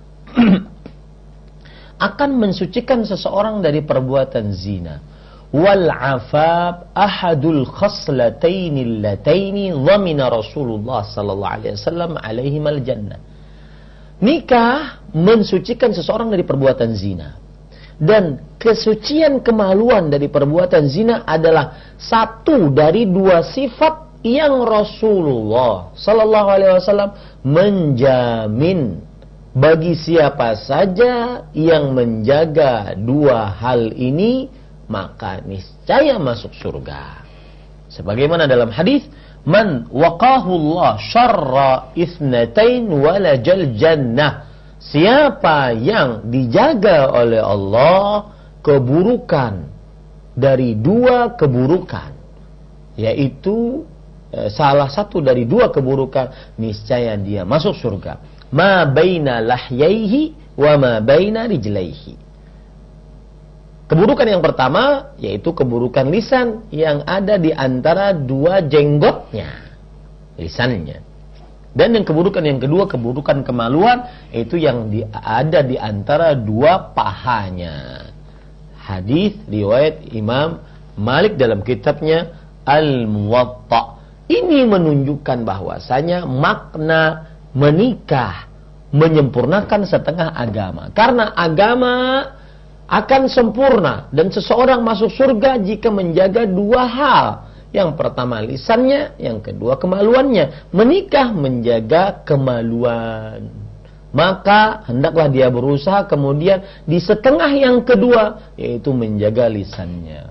akan mensucikan seseorang dari perbuatan zina. Wal afaf ahadul khaslataini allataini dhamina Rasulullah sallallahu alaihi wasallam alaihimal jannah. Nikah mensucikan seseorang dari perbuatan zina. Dan kesucian kemaluan dari perbuatan zina adalah satu dari dua sifat yang Rasulullah sallallahu alaihi wasallam menjamin bagi siapa saja yang menjaga dua hal ini, maka niscaya masuk surga. Sebagaimana dalam hadis, man waqahu Allah syarra itsnatain walajal jannah. Siapa yang dijaga oleh Allah keburukan dari dua keburukan, yaitu salah satu dari dua keburukan, niscaya dia masuk surga. Ma baina lahyaihi wa ma baina rijlaihi. Keburukan yang pertama yaitu keburukan lisan yang ada di antara dua jenggotnya, lisannya. Dan yang keburukan yang kedua, keburukan kemaluan, itu yang ada di antara dua pahanya. Hadis riwayat Imam Malik dalam kitabnya Al-Muwatta. Ini menunjukkan bahwasanya makna menikah menyempurnakan setengah agama. Karena agama akan sempurna dan seseorang masuk surga jika menjaga dua hal. Yang pertama lisannya, yang kedua kemaluannya. Menikah menjaga kemaluan. Maka hendaklah dia berusaha kemudian di setengah yang kedua, yaitu menjaga lisannya.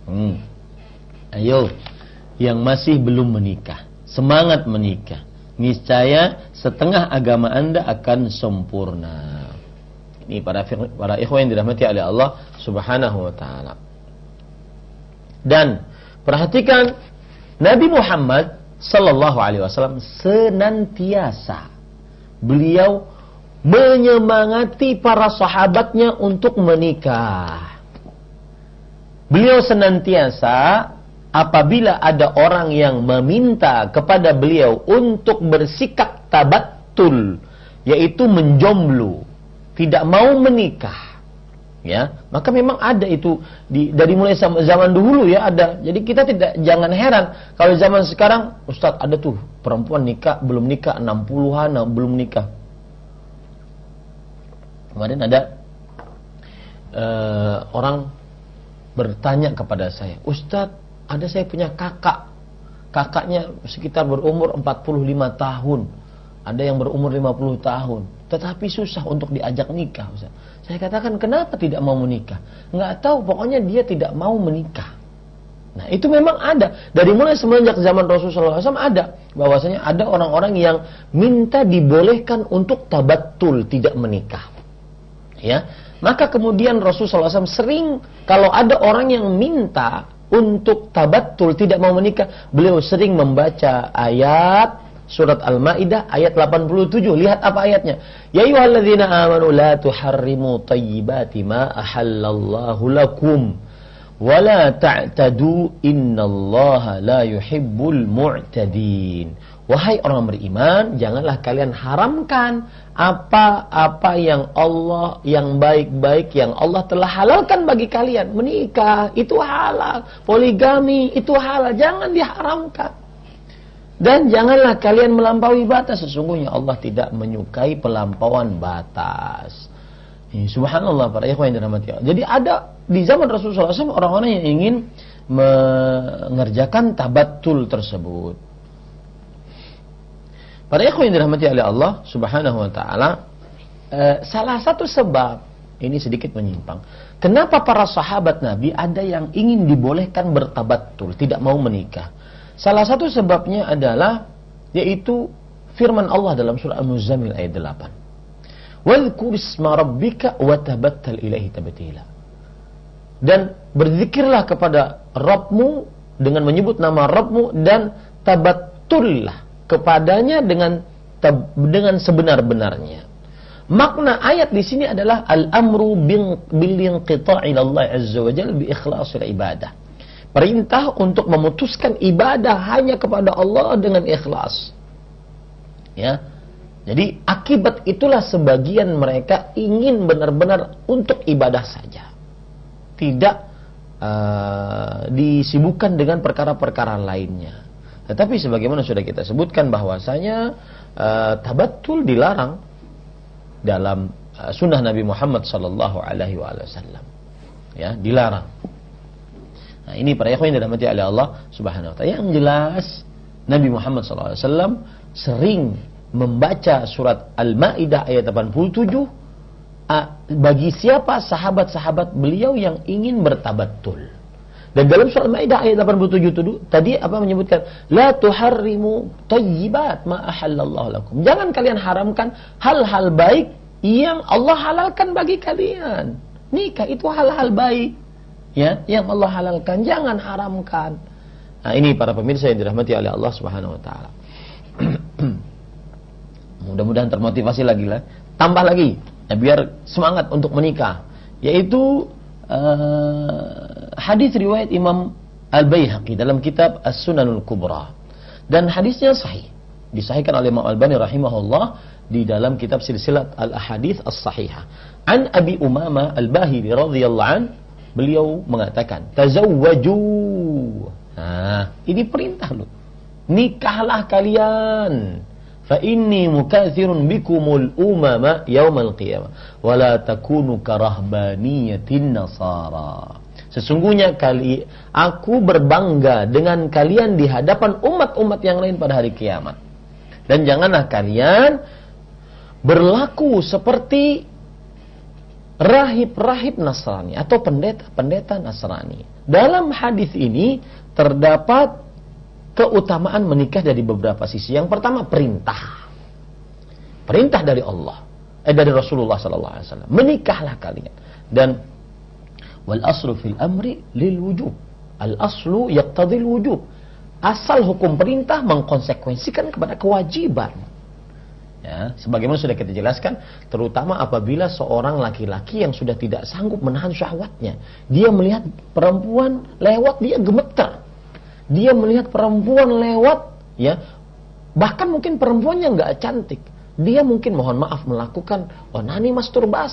Ayo, yang masih belum menikah, semangat menikah. Niscaya setengah agama Anda akan sempurna. Ini para ikhwan yang dirahmati oleh Allah Subhanahu wa taala. Dan perhatikan, Nabi Muhammad sallallahu alaihi wasallam senantiasa beliau menyemangati para sahabatnya untuk menikah. Beliau senantiasa apabila ada orang yang meminta kepada beliau untuk bersikap tabattul, yaitu menjomblo, tidak mau menikah, Ya, maka memang ada itu dari mulai zaman dulu ya ada. Jadi kita jangan heran kalau zaman sekarang, Ustaz, ada tuh perempuan nikah belum nikah 60-an belum nikah. Kemarin ada orang bertanya kepada saya, Ustaz, ada saya punya kakaknya sekitar berumur 45 tahun, ada yang berumur 50 tahun, tetapi susah untuk diajak nikah, Ustaz. Saya katakan, kenapa tidak mau menikah? Nggak tahu, pokoknya dia tidak mau menikah. Nah, itu memang ada. Dari mulai semenjak zaman Rasulullah SAW ada. Bahwasanya ada orang-orang yang minta dibolehkan untuk tabattul, tidak menikah. Ya, maka kemudian Rasulullah SAW sering, kalau ada orang yang minta untuk tabattul, tidak mau menikah, beliau sering membaca ayat Surat Al-Maidah ayat 87. Lihat apa ayatnya. Ya ayyuhalladzina amanu la tuharrimu thayyibati ma ahallallahu lakum wa la ta'tadu innallaha la yuhibbul mu'tadin. Wahai orang beriman, janganlah kalian haramkan apa-apa yang Allah, yang baik-baik yang Allah telah halalkan bagi kalian. Menikah itu halal, poligami itu halal, jangan diharamkan. Dan janganlah kalian melampaui batas. Sesungguhnya Allah tidak menyukai pelampauan batas. Subhanallah, para ikhwan yang dirahmati Allah. Jadi ada di zaman Rasulullah SAW orang-orang yang ingin mengerjakan tabattul tersebut. Para ikhwan yang dirahmati oleh Allah Subhanahu wa taala, salah satu sebab ini sedikit menyimpang. Kenapa para sahabat Nabi ada yang ingin dibolehkan bertabattul, tidak mau menikah? Salah satu sebabnya adalah yaitu firman Allah dalam surah Al-Muzammil ayat 8. Wadhkur isma rabbika wa tabattal ilaihi tabtila. Dan berzikirlah kepada Rabbmu dengan menyebut nama Rabbmu dan tabattullah kepadanya dengan sebenar-benarnya. Makna ayat di sini adalah al-amru bil inqita' ila Allah azza wa jalla bi ikhlasil ibadah. Perintah untuk memutuskan ibadah hanya kepada Allah dengan ikhlas. Ya. Jadi akibat itulah sebagian mereka ingin benar-benar untuk ibadah saja. Tidak disibukkan dengan perkara-perkara lainnya. Tetapi sebagaimana sudah kita sebutkan bahwasanya tabattul dilarang dalam sunnah Nabi Muhammad sallallahu alaihi wasallam. Ya, dilarang. Nah, ini para ikhwan yang dirahmati oleh Allah Subhanahu wa taala. Yang jelas Nabi Muhammad SAW sering membaca surat Al-Maidah ayat 87 bagi siapa sahabat-sahabat beliau yang ingin bertabattul. Dan dalam surat Al-Maidah ayat 87 itu tadi apa menyebutkan la tuharrimu thayyibat ma ahallallahu lakum. Jangan kalian haramkan hal-hal baik yang Allah halalkan bagi kalian. Nikah itu hal-hal baik. Ya, yang Allah halalkan, jangan haramkan. Nah, ini para pemirsa yang dirahmati oleh Allah Subhanahu wa taala. Mudah-mudahan termotivasi lagi lah. Tambah lagi, ya, biar semangat untuk menikah. Yaitu hadis riwayat Imam Al-Baihaqi dalam kitab As-Sunanul Kubra. Dan hadisnya sahih. Disahihkan oleh Imam Al-Albani rahimahullah di dalam kitab Silsilat Al-Ahadits As-Sahihah. An Abi Umamah Al-Bahili radhiyallahu an, beliau mengatakan, tazawwaju. Nah, ini perintah loh. Nikahlah kalian. Fa inni mukatsirun bikumul umama yaumal qiyamah wa la takunu karahbaniyatin nasara. Sesungguhnya aku berbangga dengan kalian di hadapan umat-umat yang lain pada hari kiamat. Dan janganlah kalian berlaku seperti rahib-rahib Nasrani atau pendeta-pendeta Nasrani. Dalam hadis ini terdapat keutamaan menikah dari beberapa sisi. Yang pertama, perintah dari Allah, dari Rasulullah sallallahu alaihi wasallam. Menikahlah kalian. Dan wal aslu fil amri lil wujub. Al aslu yaqtadil wujub. Asal hukum perintah mengkonsekuensikan kepada kewajiban. Ya, sebagaimana sudah kita jelaskan, terutama apabila seorang laki-laki yang sudah tidak sanggup menahan syahwatnya, dia melihat perempuan lewat, dia gemeter. Dia melihat perempuan lewat, ya, bahkan mungkin perempuannya nggak cantik, dia mungkin mohon maaf melakukan onani masturbasi,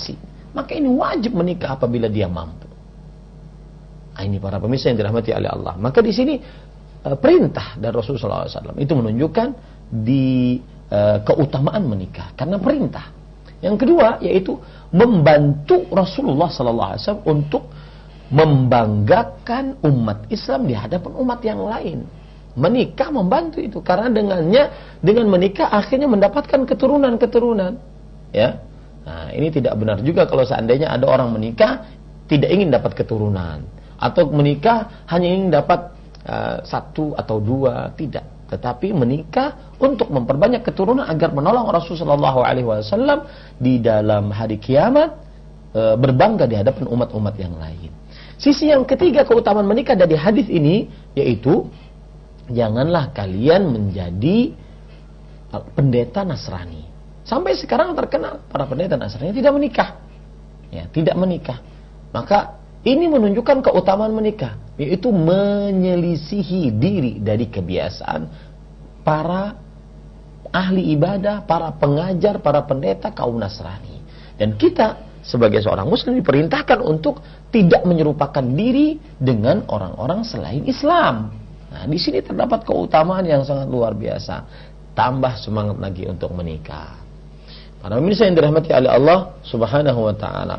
maka ini wajib menikah apabila dia mampu. Ini para pemirsa yang dirahmati oleh Allah. Maka di sini perintah dari Rasulullah SAW itu menunjukkan di keutamaan menikah karena perintah. Yang kedua yaitu membantu Rasulullah SAW untuk membanggakan umat Islam di hadapan umat yang lain. Menikah membantu itu karena dengan menikah akhirnya mendapatkan keturunan. Ya. Nah, ini tidak benar juga kalau seandainya ada orang menikah tidak ingin dapat keturunan atau menikah hanya ingin dapat satu atau dua, tidak. Tetapi menikah untuk memperbanyak keturunan agar menolong Rasulullah SAW di dalam hari kiamat berbangga di hadapan umat-umat yang lain. Sisi yang ketiga keutamaan menikah dari hadis ini yaitu janganlah kalian menjadi pendeta Nasrani. Sampai sekarang terkenal para pendeta Nasrani tidak menikah. Ya, tidak menikah. Maka ini menunjukkan keutamaan menikah, yaitu menyelisihi diri dari kebiasaan para ahli ibadah, para pengajar, para pendeta kaum Nasrani. Dan kita sebagai seorang muslim diperintahkan untuk tidak menyerupakan diri dengan orang-orang selain Islam. Nah, di sini terdapat keutamaan yang sangat luar biasa. Tambah semangat lagi untuk menikah. Para pemirsa yang dirahmati oleh Allah Subhanahu wa taala.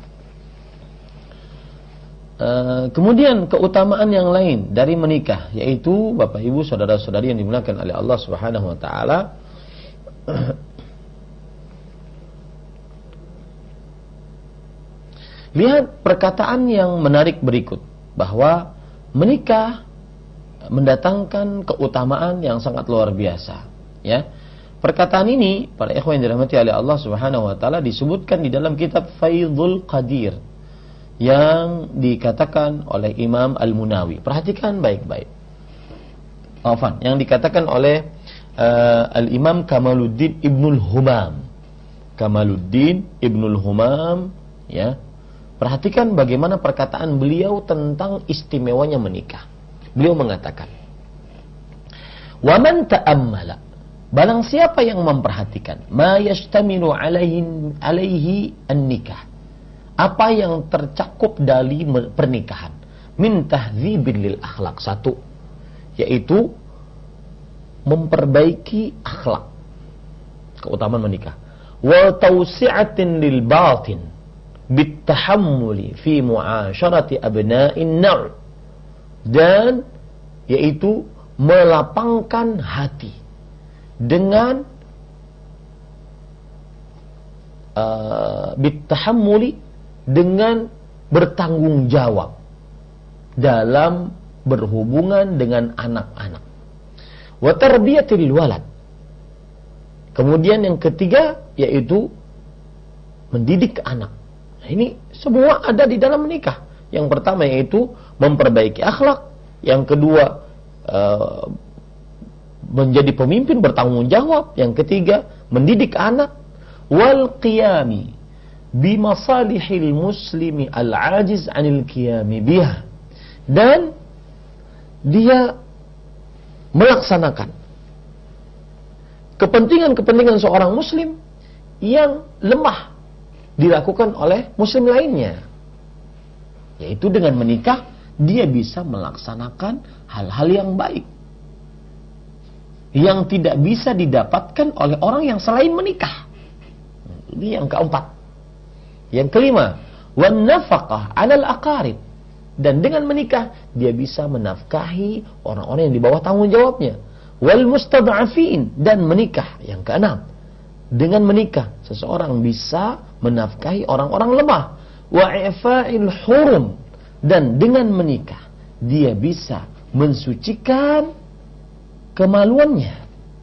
Kemudian keutamaan yang lain dari menikah yaitu Bapak Ibu saudara-saudari yang dimuliakan oleh Allah Subhanahu wa taala, lihat perkataan yang menarik berikut bahwa menikah mendatangkan keutamaan yang sangat luar biasa, ya. Perkataan ini para ikhwan yang dirahmati oleh Allah Subhanahu wa taala disebutkan di dalam kitab Faidul Qadir yang dikatakan oleh Imam Al-Munawi. Perhatikan baik-baik. Yang dikatakan oleh Al-Imam Kamaluddin Ibnul Humam. Kamaluddin Ibnul Humam, ya. Perhatikan bagaimana perkataan beliau tentang istimewanya menikah. Beliau mengatakan, "Wa man ta'ammala", barang siapa yang memperhatikan, "ma yashtamilu alaihi an-nikah", apa yang tercakup dari pernikahan, min tahdzibin lil akhlak, satu, yaitu memperbaiki akhlak, keutamaan menikah, wa tawsi'atin lil batin bitahammuli fi mu'asyarati abna'in nar', dan yaitu melapangkan hati dengan bitahammuli, dengan bertanggung jawab dalam berhubungan dengan anak-anak. Wa tarbiyatil walad. Kemudian yang ketiga yaitu mendidik anak. Nah, ini semua ada di dalam menikah. Yang pertama yaitu memperbaiki akhlak, yang kedua menjadi pemimpin bertanggung jawab, yang ketiga mendidik anak, wal qiyami bimasalihil muslimi al-ajiz 'anil qiyami biha, dan dia melaksanakan kepentingan-kepentingan seorang muslim yang lemah dilakukan oleh muslim lainnya, yaitu dengan menikah dia bisa melaksanakan hal-hal yang baik yang tidak bisa didapatkan oleh orang yang selain menikah. Ini yang keempat. Yang kelima, wan nafaqah 'alal aqarib, dan dengan menikah dia bisa menafkahi orang-orang yang di bawah tanggung jawabnya. Wal mustad'afin, dan menikah. Yang keenam, dengan menikah seseorang bisa menafkahi orang-orang lemah. Wa i'fa'il hurum, dan dengan menikah dia bisa mensucikan kemaluannya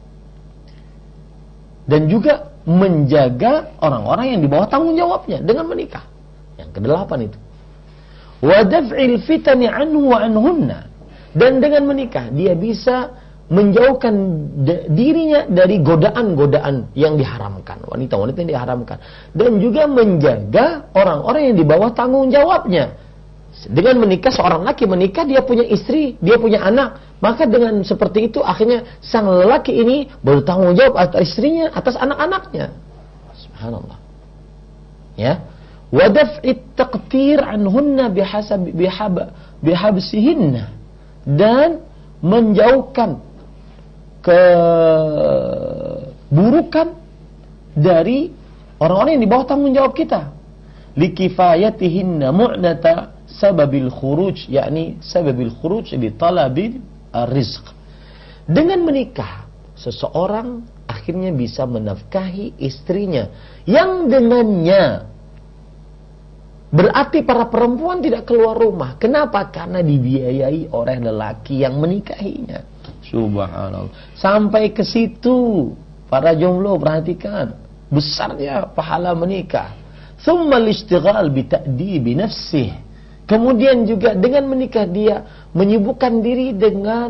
dan juga menjaga orang-orang yang di bawah tanggung jawabnya dengan menikah. Yang kedelapan itu, wa daf'il fitani anhu wa anhunna, dan dengan menikah dia bisa menjauhkan dirinya dari godaan-godaan yang diharamkan, wanita-wanita yang diharamkan, dan juga menjaga orang-orang yang di bawah tanggung jawabnya. Dengan menikah, seorang laki menikah, dia punya istri, dia punya anak, maka dengan seperti itu akhirnya sang lelaki ini bertanggung jawab atas istrinya, atas anak-anaknya. Subhanallah. Ya. wa daf'it taqtir anhunna bihabsihinna, dan menjauhkan keburukan dari orang-orang yang di bawah tanggung jawab kita. Likifayatihinna mu'nata sababil khuruj, yakni sababil khuruj li talabil rizq. Dengan menikah, seseorang akhirnya bisa menafkahi istrinya, yang dengannya berarti para perempuan tidak keluar rumah. Kenapa? Karena dibiayai oleh lelaki yang menikahinya. Subhanallah. Sampai ke situ para jomblo perhatikan besarnya pahala menikah. Thumma al-ishtighal bi ta'dibi nafsihi. Kemudian juga dengan menikah dia menyibukkan diri dengan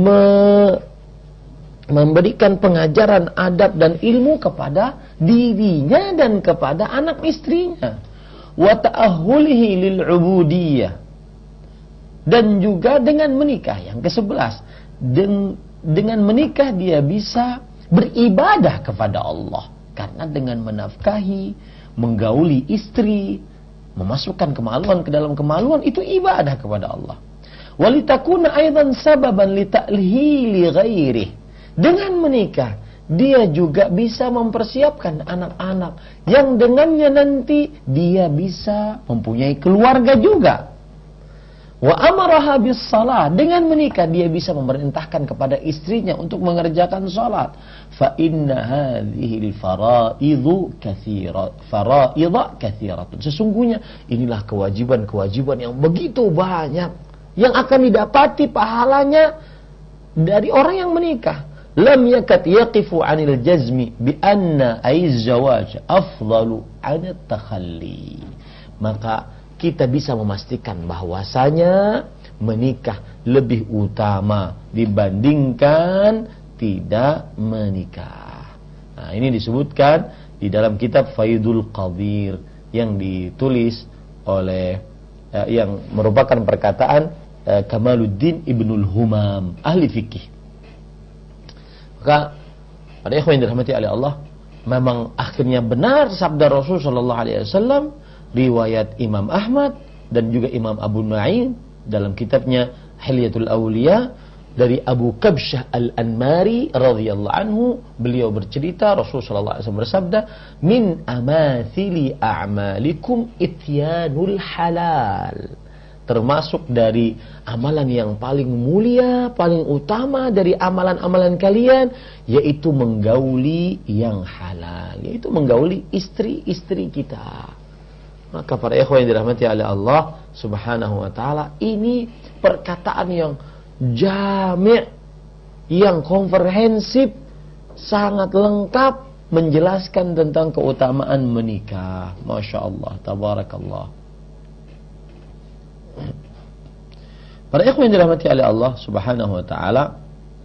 memberikan pengajaran adab dan ilmu kepada dirinya dan kepada anak istrinya. Wa ta'ahhulihi lil 'ubudiyyah. Dan juga dengan menikah yang ke-11, dengan menikah dia bisa beribadah kepada Allah, karena dengan menafkahi, menggauli istri, memasukkan kemaluan ke dalam kemaluan, itu ibadah kepada Allah. Walitakuna aidan sababan lita'lihili ghairih. Dengan menikah dia juga bisa mempersiapkan anak-anak yang dengannya nanti dia bisa mempunyai keluarga juga. Wa amaraha bis salah. Dengan menikah dia bisa memerintahkan kepada istrinya untuk mengerjakan salat. Fa inna hadhihi al-fara'idhu kathiratun. Sesungguhnya inilah kewajiban-kewajiban yang begitu banyak yang akan didapati pahalanya dari orang yang menikah. Lam yakat yaqifu 'anil jazmi bi anna az-zawaj afdalu 'an at-takhalli. Maka kita bisa memastikan bahwasanya menikah lebih utama dibandingkan tidak menikah. Nah, ini disebutkan di dalam kitab Faidul Qadir yang ditulis oleh yang merupakan perkataan Kamaluddin Ibnul Humam, ahli fikih. Maka pada ikhwan yang dirahmati oleh Allah, memang akhirnya benar sabda Rasul sallallahu alaihi wasallam, riwayat Imam Ahmad dan juga Imam Abu Nu'aim dalam kitabnya Hilyatul Awliya dari Abu Kabsyah Al-Anmari radhiyallahu anhu, beliau bercerita Rasulullah sallallahu alaihi wasallam bersabda, min amathili a'malikum ityanul halal. Termasuk dari amalan yang paling mulia, paling utama dari amalan-amalan kalian, yaitu menggauli yang halal, yaitu menggauli istri-istri kita. Maka para ikhwan yang dirahmati oleh Allah Subhanahu wa taala, ini perkataan yang jami', yang komprehensif, sangat lengkap menjelaskan tentang keutamaan menikah. Masya Allah, tabarakallah. Para ikhwan yang dirahmati oleh Allah Subhanahu wa taala,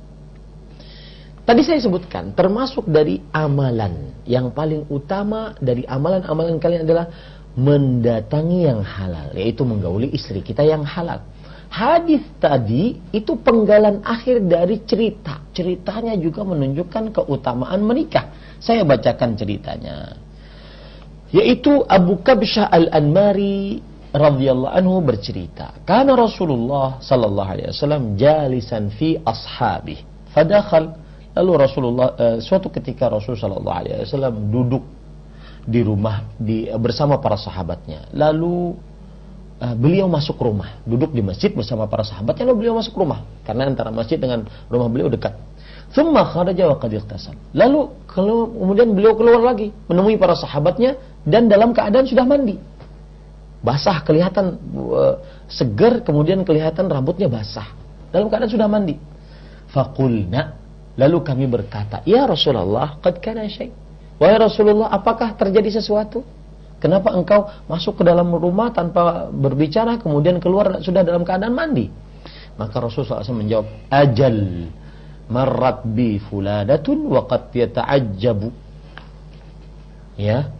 tadi saya sebutkan termasuk dari amalan yang paling utama dari amalan-amalan kalian adalah mendatangi yang halal, yaitu menggauli istri kita yang halal. Hadis tadi itu penggalan akhir dari cerita. Ceritanya juga menunjukkan keutamaan menikah. Saya bacakan ceritanya. Yaitu Abu Kabsyah Al-Anmari radhiyallahu anhu bercerita, kana Rasulullah sallallahu alaihi wasallam jalisan fi ashabi. Fadakhal, lalu Rasulullah suatu ketika Rasul sallallahu alaihi wasallam duduk di rumah bersama para sahabatnya. Lalu beliau masuk rumah, duduk di masjid bersama para sahabatnya, lalu beliau masuk rumah karena antara masjid dengan rumah beliau dekat. Tsumma kharaja wa qad ightasal. Lalu kemudian beliau keluar lagi menemui para sahabatnya dan dalam keadaan sudah mandi. Basah, kelihatan segar, kemudian kelihatan rambutnya basah. Dalam keadaan sudah mandi. Faqulna, lalu kami berkata, "Ya Rasulullah, qad kana syai'." Wahai Rasulullah, apakah terjadi sesuatu? Kenapa engkau masuk ke dalam rumah tanpa berbicara, kemudian keluar sudah dalam keadaan mandi? Maka Rasulullah SAW menjawab, ajal marrat bi fuladatun wa qad yata'ajjabu. Ya.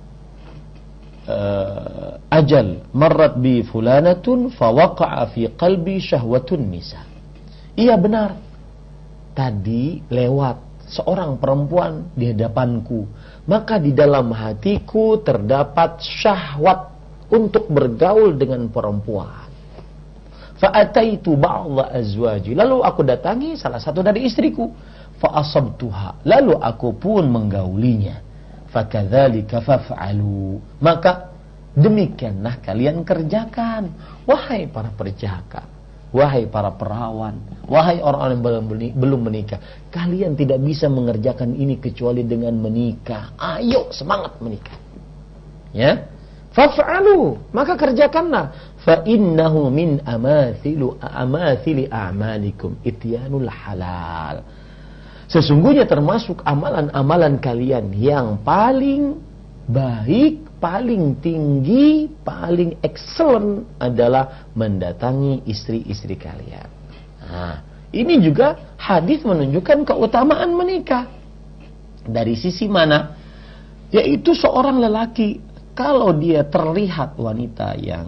Ajal marrat bi fulanatun fa waqa'a fi qalbi syahwatun nisa. Iya benar. Tadi lewat seorang perempuan di hadapanku, maka di dalam hatiku terdapat syahwat untuk bergaul dengan perempuan. Fa'ataitu ba'dha azwaji, lalu aku datangi salah satu dari istriku. Fa'asabtuha, lalu aku pun menggaulinya. Fakadzalika faf'alu, maka demikianlah kalian kerjakan, wahai para perjaka, wahai para perawan, wahai orang-orang yang belum menikah. Kalian tidak bisa mengerjakan ini kecuali dengan menikah. Ayo semangat menikah. Ya, faf'alu, maka kerjakanlah. Fa innahu min amathili a'malikum ityanul halal. Sesungguhnya termasuk amalan-amalan kalian yang paling baik, paling tinggi, paling excellent adalah mendatangi istri-istri kalian. Nah, ini juga hadis menunjukkan keutamaan menikah. Dari sisi mana? Yaitu seorang lelaki, kalau dia terlihat wanita yang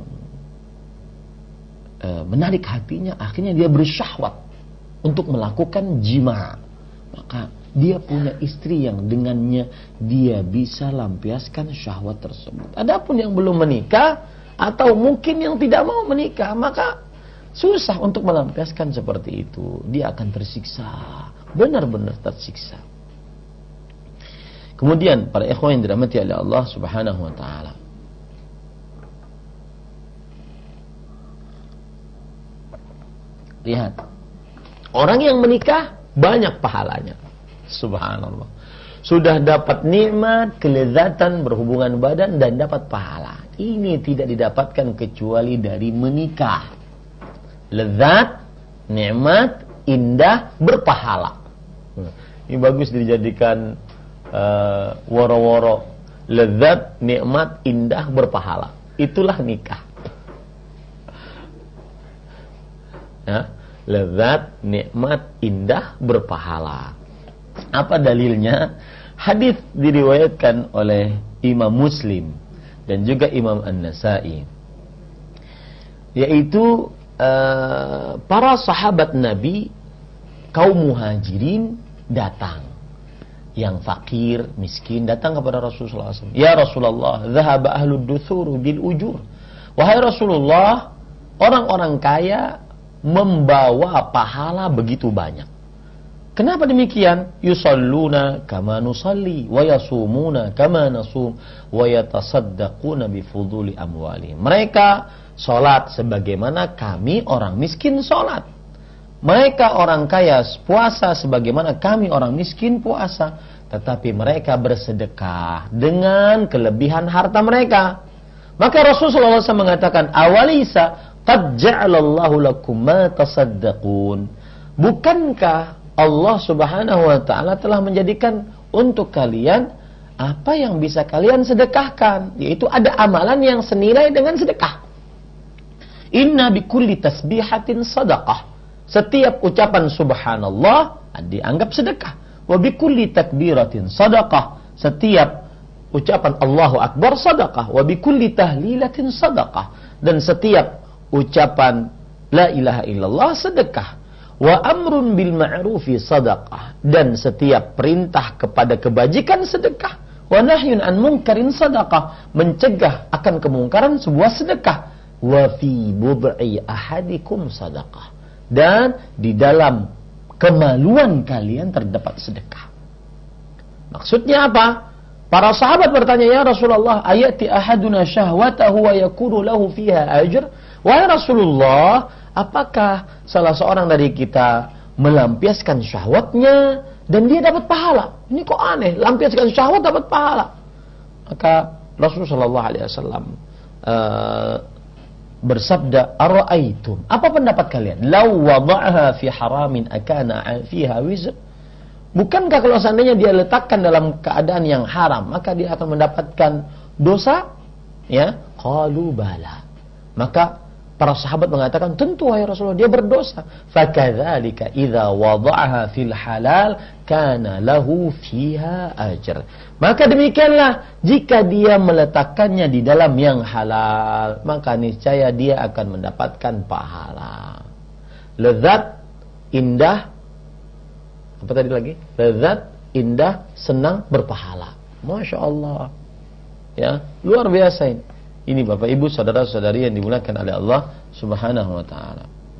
menarik hatinya, akhirnya dia bersyahwat untuk melakukan jima, maka dia punya istri yang dengannya dia bisa lampiaskan syahwat tersebut. Adapun yang belum menikah atau mungkin yang tidak mau menikah, maka susah untuk melampiaskan seperti itu. Dia akan tersiksa, benar-benar tersiksa. Kemudian para ikhwan yang dirahmati oleh Allah Subhanahu wa taala, lihat, orang yang menikah banyak pahalanya. Subhanallah. Sudah dapat nikmat, kelezatan berhubungan badan dan dapat pahala. Ini tidak didapatkan kecuali dari menikah. Lezat, nikmat, indah, berpahala. Ini bagus dijadikan woro-woro. Lezat, nikmat, indah, berpahala. Itulah nikah. Ya, lezat, nikmat, indah, berpahala. Apa dalilnya? Hadis diriwayatkan oleh Imam Muslim dan juga Imam An-Nasa'i, yaitu para sahabat Nabi kaum muhajirin datang, yang fakir, miskin, datang kepada Rasulullah SAW. Ya Rasulullah, dhahaba ahlud duthur bil ujur. Wahai Rasulullah, orang-orang kaya membawa pahala begitu banyak. Kenapa demikian? Yusalluna kama nusalli wa yasumuna kama nasum wa yatasaddaquna bi fuduli amwali. Mereka salat sebagaimana kami orang miskin salat. Mereka orang kaya puasa sebagaimana kami orang miskin puasa. Tetapi mereka bersedekah dengan kelebihan harta mereka. Maka Rasulullah SAW mengatakan, awalisa qad ja'alallahu lakum ma tasaddaqun. Bukankah Allah Subhanahu wa ta'ala telah menjadikan untuk kalian apa yang bisa kalian sedekahkan, yaitu ada amalan yang senilai dengan sedekah. Inna bikulli tasbihatin sadaqah. Setiap ucapan subhanallah dianggap sedekah. Wa bikulli takbiratin sadaqah. Setiap ucapan Allahu Akbar sadaqah. Wa bikulli tahlilatin sadaqah. Dan setiap ucapan la ilaha illallah sedekah. Wa amrun bil ma'rufi sadaqah, dan setiap perintah kepada kebajikan sedekah. Wa nahyun an munkarin sadaqah, mencegah akan kemungkaran sebuah sedekah. Wa fi bud'i ahadikum sadaqah, dan di dalam kemaluan kalian terdapat sedekah. Maksudnya apa? Para sahabat bertanya, ya Rasulullah, ayati ahaduna syahwatahu wa yakunu lahu fiha ajr? Wahai Rasulullah, apakah salah seorang dari kita melampiaskan syahwatnya dan dia dapat pahala? Ini kok aneh, lampiaskan syahwat dapat pahala. Maka Rasulullah SAW bersabda, ara'aitum, apa pendapat kalian? Law wada'aha fi haramin akana fiha wizr. Bukankah kalau seandainya dia letakkan dalam keadaan yang haram, maka dia akan mendapatkan dosa? Ya, qalu bala. Maka para sahabat mengatakan, tentu wahai Rasulullah, dia berdosa. Fakadzalika idza wada'aha fil halal kana lahu fiha ajr. Maka demikianlah jika dia meletakkannya di dalam yang halal, maka niscaya dia akan mendapatkan pahala. Lezat, indah, apa tadi lagi? Lezat, indah, senang, berpahala. Masya Allah. Ya, luar biasa ini. Ini Bapak Ibu, saudara-saudari yang dimuliakan oleh Allah Subhanahu wa taala.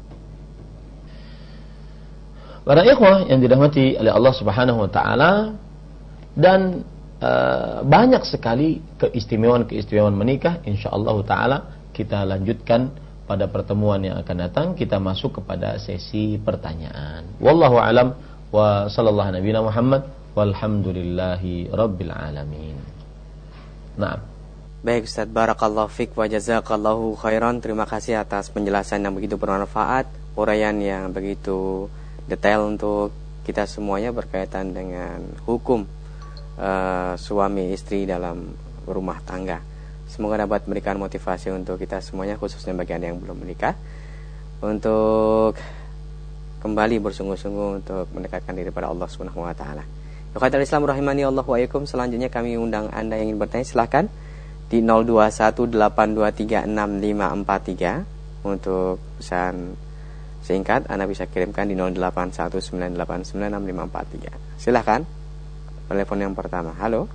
Para ikhwah yang dirahmati oleh Allah Subhanahu wa taala, dan banyak sekali keistimewaan-keistimewaan menikah. Insyaallah taala kita lanjutkan pada pertemuan yang akan datang. Kita masuk kepada sesi pertanyaan. Wallahu alam wa sallallahu nabiyana Muhammad walhamdulillahi rabbil alamin. Nah, baik Ustaz, barakallahu fiik wa jazakallahu khairan. Terima kasih atas penjelasan yang begitu bermanfaat, uraian yang begitu detail untuk kita semuanya berkaitan dengan hukum suami istri dalam rumah tangga. Semoga dapat memberikan motivasi untuk kita semuanya, khususnya bagi Anda yang belum menikah, untuk kembali bersungguh-sungguh untuk mendekatkan diri pada Allah Subhanahu wa taala. Ikhwatal Islam rahimani Allah wa iyyakum. Selanjutnya kami undang Anda yang ingin bertanya, silakan di 0218236543 untuk pesan singkat Anda bisa kirimkan di 0819896543. Silakan. Telepon yang pertama. Halo.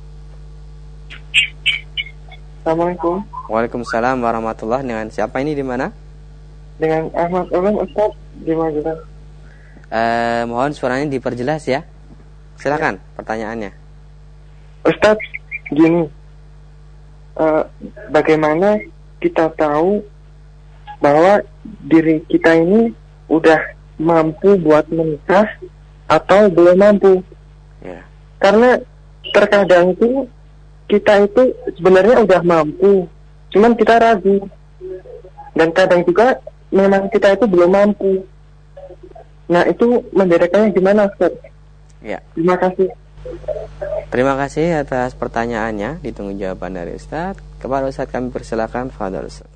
Assalamualaikum. Waalaikumsalam warahmatullahi. Dengan siapa ini, di mana? Dengan Ahmad Ulum, Ustaz, di Magelang. Mohon suaranya diperjelas ya. Silakan pertanyaannya. Ustaz, gini. Bagaimana kita tahu bahwa diri kita ini udah mampu buat menikah atau belum mampu? Ya. Karena terkadang itu kita itu sebenarnya udah mampu, cuman kita ragu. Dan kadang juga memang kita itu belum mampu. Nah, itu membedakannya gimana, Ustaz? Ya. Terima kasih. Terima kasih atas pertanyaannya. Ditunggu jawaban dari Ustaz. Kepada Ustaz kami persilakan, fadhil Ustaz.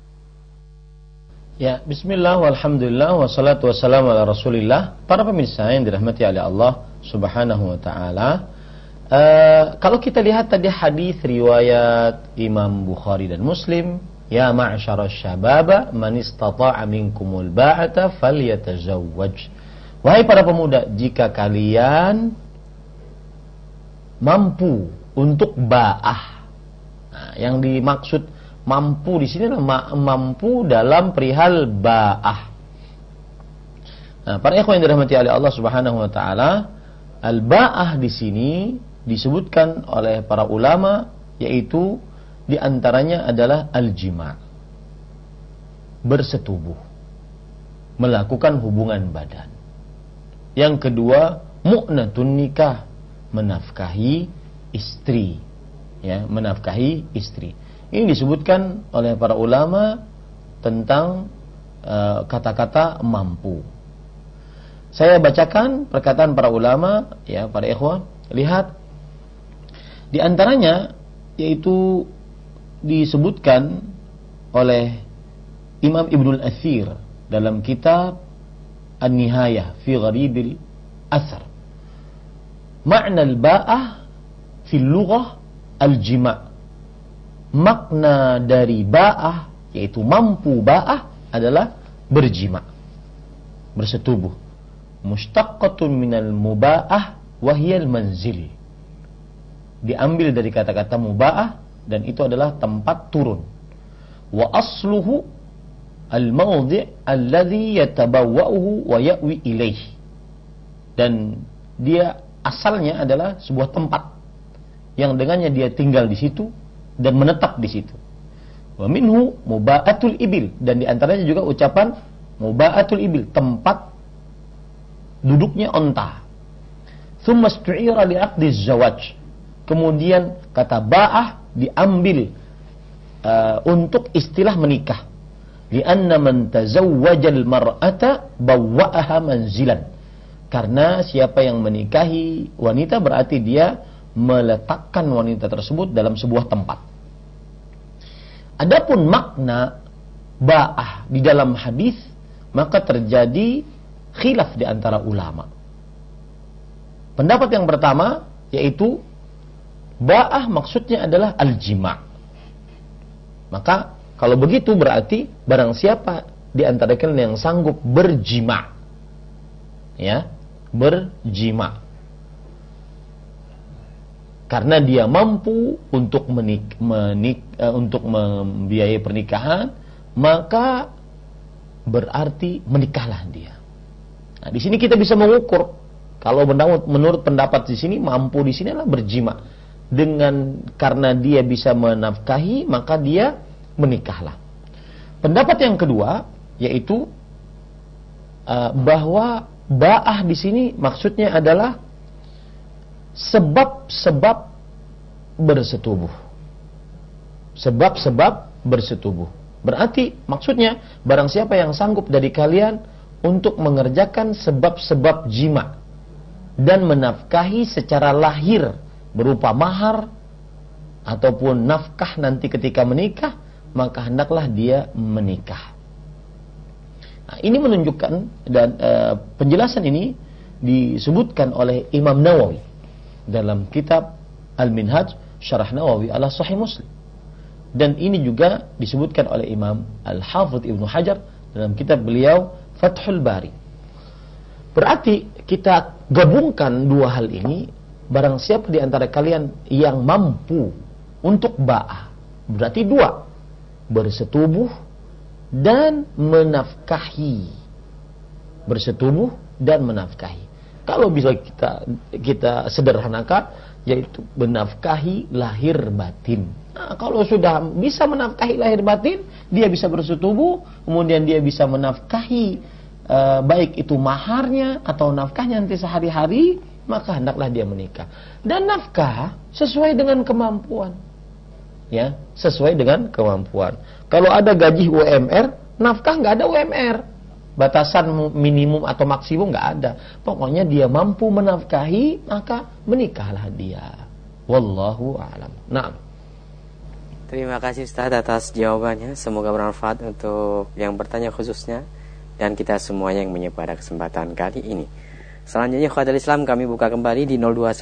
Ya, bismillah walhamdulillah wassalatu wassalamu ala rasulillah. Para pemirsa yang dirahmati oleh Allah Subhanahu wa ta'ala, kalau kita lihat tadi hadis riwayat Imam Bukhari dan Muslim, ya ma'syarasy syababa man istata'a minkumul ba'ata falyatazawwaj. Wahai para pemuda, jika kalian mampu untuk ba'ah. Nah, yang dimaksud mampu di sini adalah mampu dalam perihal ba'ah. Nah, para ikhwan yang dirahmati oleh Allah Subhanahu wa taala, al-ba'ah di sini disebutkan oleh para ulama, yaitu di antaranya adalah al-jima', bersetubuh, melakukan hubungan badan. Yang kedua, mu'natun nikah, menafkahi istri, ya, menafkahi istri. Ini disebutkan oleh para ulama tentang kata-kata mampu. Saya bacakan perkataan para ulama, ya, para ikhwah. Lihat, di antaranya yaitu disebutkan oleh Imam Ibnul Athir dalam kitab An-Nihayah fi Gharibil Athar. Makna al-ba'ah fil lughah al-jima'. Makna dari ba'ah, yaitu mampu ba'ah, adalah berjima', bersetubuh. Mushtaqqatun minal muba'ah wahiyal manzil. Diambil dari kata-kata muba'ah, dan itu adalah tempat turun. Wa asluhu al-mawdi' alladhi yatabawwa'uhu wa ya'wi ilaih. Dan dia asalnya adalah sebuah tempat yang dengannya dia tinggal di situ dan menetap di situ. Wa minhu muba'atul ibil, dan di antaranya juga ucapan muba'atul ibil, tempat duduknya onta. Tsumma istu'ira li aqdi zawaj. Kemudian kata ba'ah diambil untuk istilah menikah. Li'anna man tazawwajal mar'ata bawwa'aha manzilan. Karena siapa yang menikahi wanita berarti dia meletakkan wanita tersebut dalam sebuah tempat. Adapun makna ba'ah di dalam hadis, maka terjadi khilaf di antara ulama. Pendapat yang pertama yaitu ba'ah maksudnya adalah al-jima'. Maka kalau begitu berarti barang siapa di antara kalian yang sanggup berjima', ya, berjima', karena dia mampu untuk untuk membiayai pernikahan, maka berarti menikahlah dia. Nah, di sini kita bisa mengukur kalau menurut pendapat di sini mampu di sini adalah berjima karena dia bisa menafkahi, maka dia menikahlah. Pendapat yang kedua yaitu bahwa ba'ah di sini maksudnya adalah sebab-sebab bersetubuh. Sebab-sebab bersetubuh. Berarti maksudnya barang siapa yang sanggup dari kalian untuk mengerjakan sebab-sebab jima dan menafkahi secara lahir berupa mahar ataupun nafkah nanti ketika menikah, maka hendaklah dia menikah. Nah, ini menunjukkan dan penjelasan ini disebutkan oleh Imam Nawawi dalam kitab Al-Minhaj Syarah Nawawi ala Sahih Muslim, dan ini juga disebutkan oleh Imam Al-Hafidh Ibnu Hajar dalam kitab beliau Fathul Bari. Berarti kita gabungkan dua hal ini. Barang siapa di antara kalian yang mampu untuk ba'ah, berarti dua, bersetubuh dan menafkahi. Bersetubuh dan menafkahi. Kalau bisa kita sederhanakan, yaitu menafkahi lahir batin. Nah, kalau sudah bisa menafkahi lahir batin, dia bisa bersetubuh, kemudian dia bisa menafkahi baik itu maharnya atau nafkahnya nanti sehari-hari, maka hendaklah dia menikah. Dan nafkah sesuai dengan kemampuan. Ya, sesuai dengan kemampuan. Kalau ada gaji UMR, nafkah nggak ada UMR. Batasan minimum atau maksimum nggak ada. Pokoknya dia mampu menafkahi, maka menikahlah dia. Wallahu a'lam. Nah. Terima kasih Ustaz atas jawabannya. Semoga bermanfaat untuk yang bertanya khususnya dan kita semuanya yang menyimak pada kesempatan kali ini. Selanjutnya khadal Islam kami buka kembali di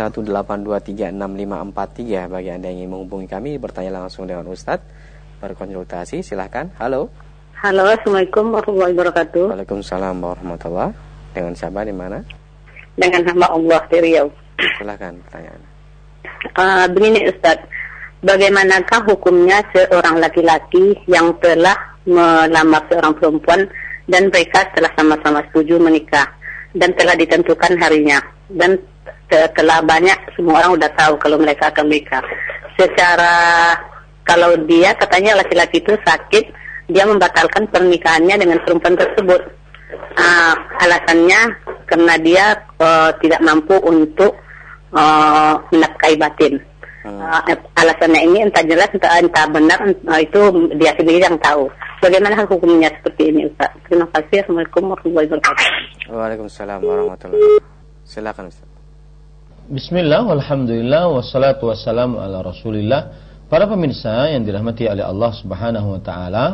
0218236543 bagi Anda yang ingin menghubungi kami bertanya langsung dengan Ustaz, berkonsultasi silahkan. Halo. Halo, Assalamualaikum warahmatullahi wabarakatuh. Waalaikumsalam warahmatullahi. Dengan siapa di mana? Dengan hamba Allah di Riau. Silahkan pertanyaan. Begini Ustaz, bagaimanakah hukumnya seorang laki-laki yang telah melamar seorang perempuan dan mereka telah sama-sama setuju menikah dan telah ditentukan harinya dan telah banyak semua orang udah tahu kalau mereka akan menikah. Secara kalau dia katanya laki-laki itu sakit, dia membatalkan pernikahannya dengan perempuan tersebut. Alasannya karena dia tidak mampu untuk menafkahi batin. Alasannya ini entah jelas entah benar, itu dia sendiri yang tahu. Bagaimana hukumnya seperti ini Ustaz? Terima kasih. Assalamualaikum warahmatullahi wabarakatuh. Waalaikumsalam warahmatullahi wabarakatuh. Silakan Ustaz. Bismillah, walhamdulillah, wassalatu wassalamu ala rasulillah. Para pemirsa yang dirahmati oleh Allah subhanahu wa ta'ala,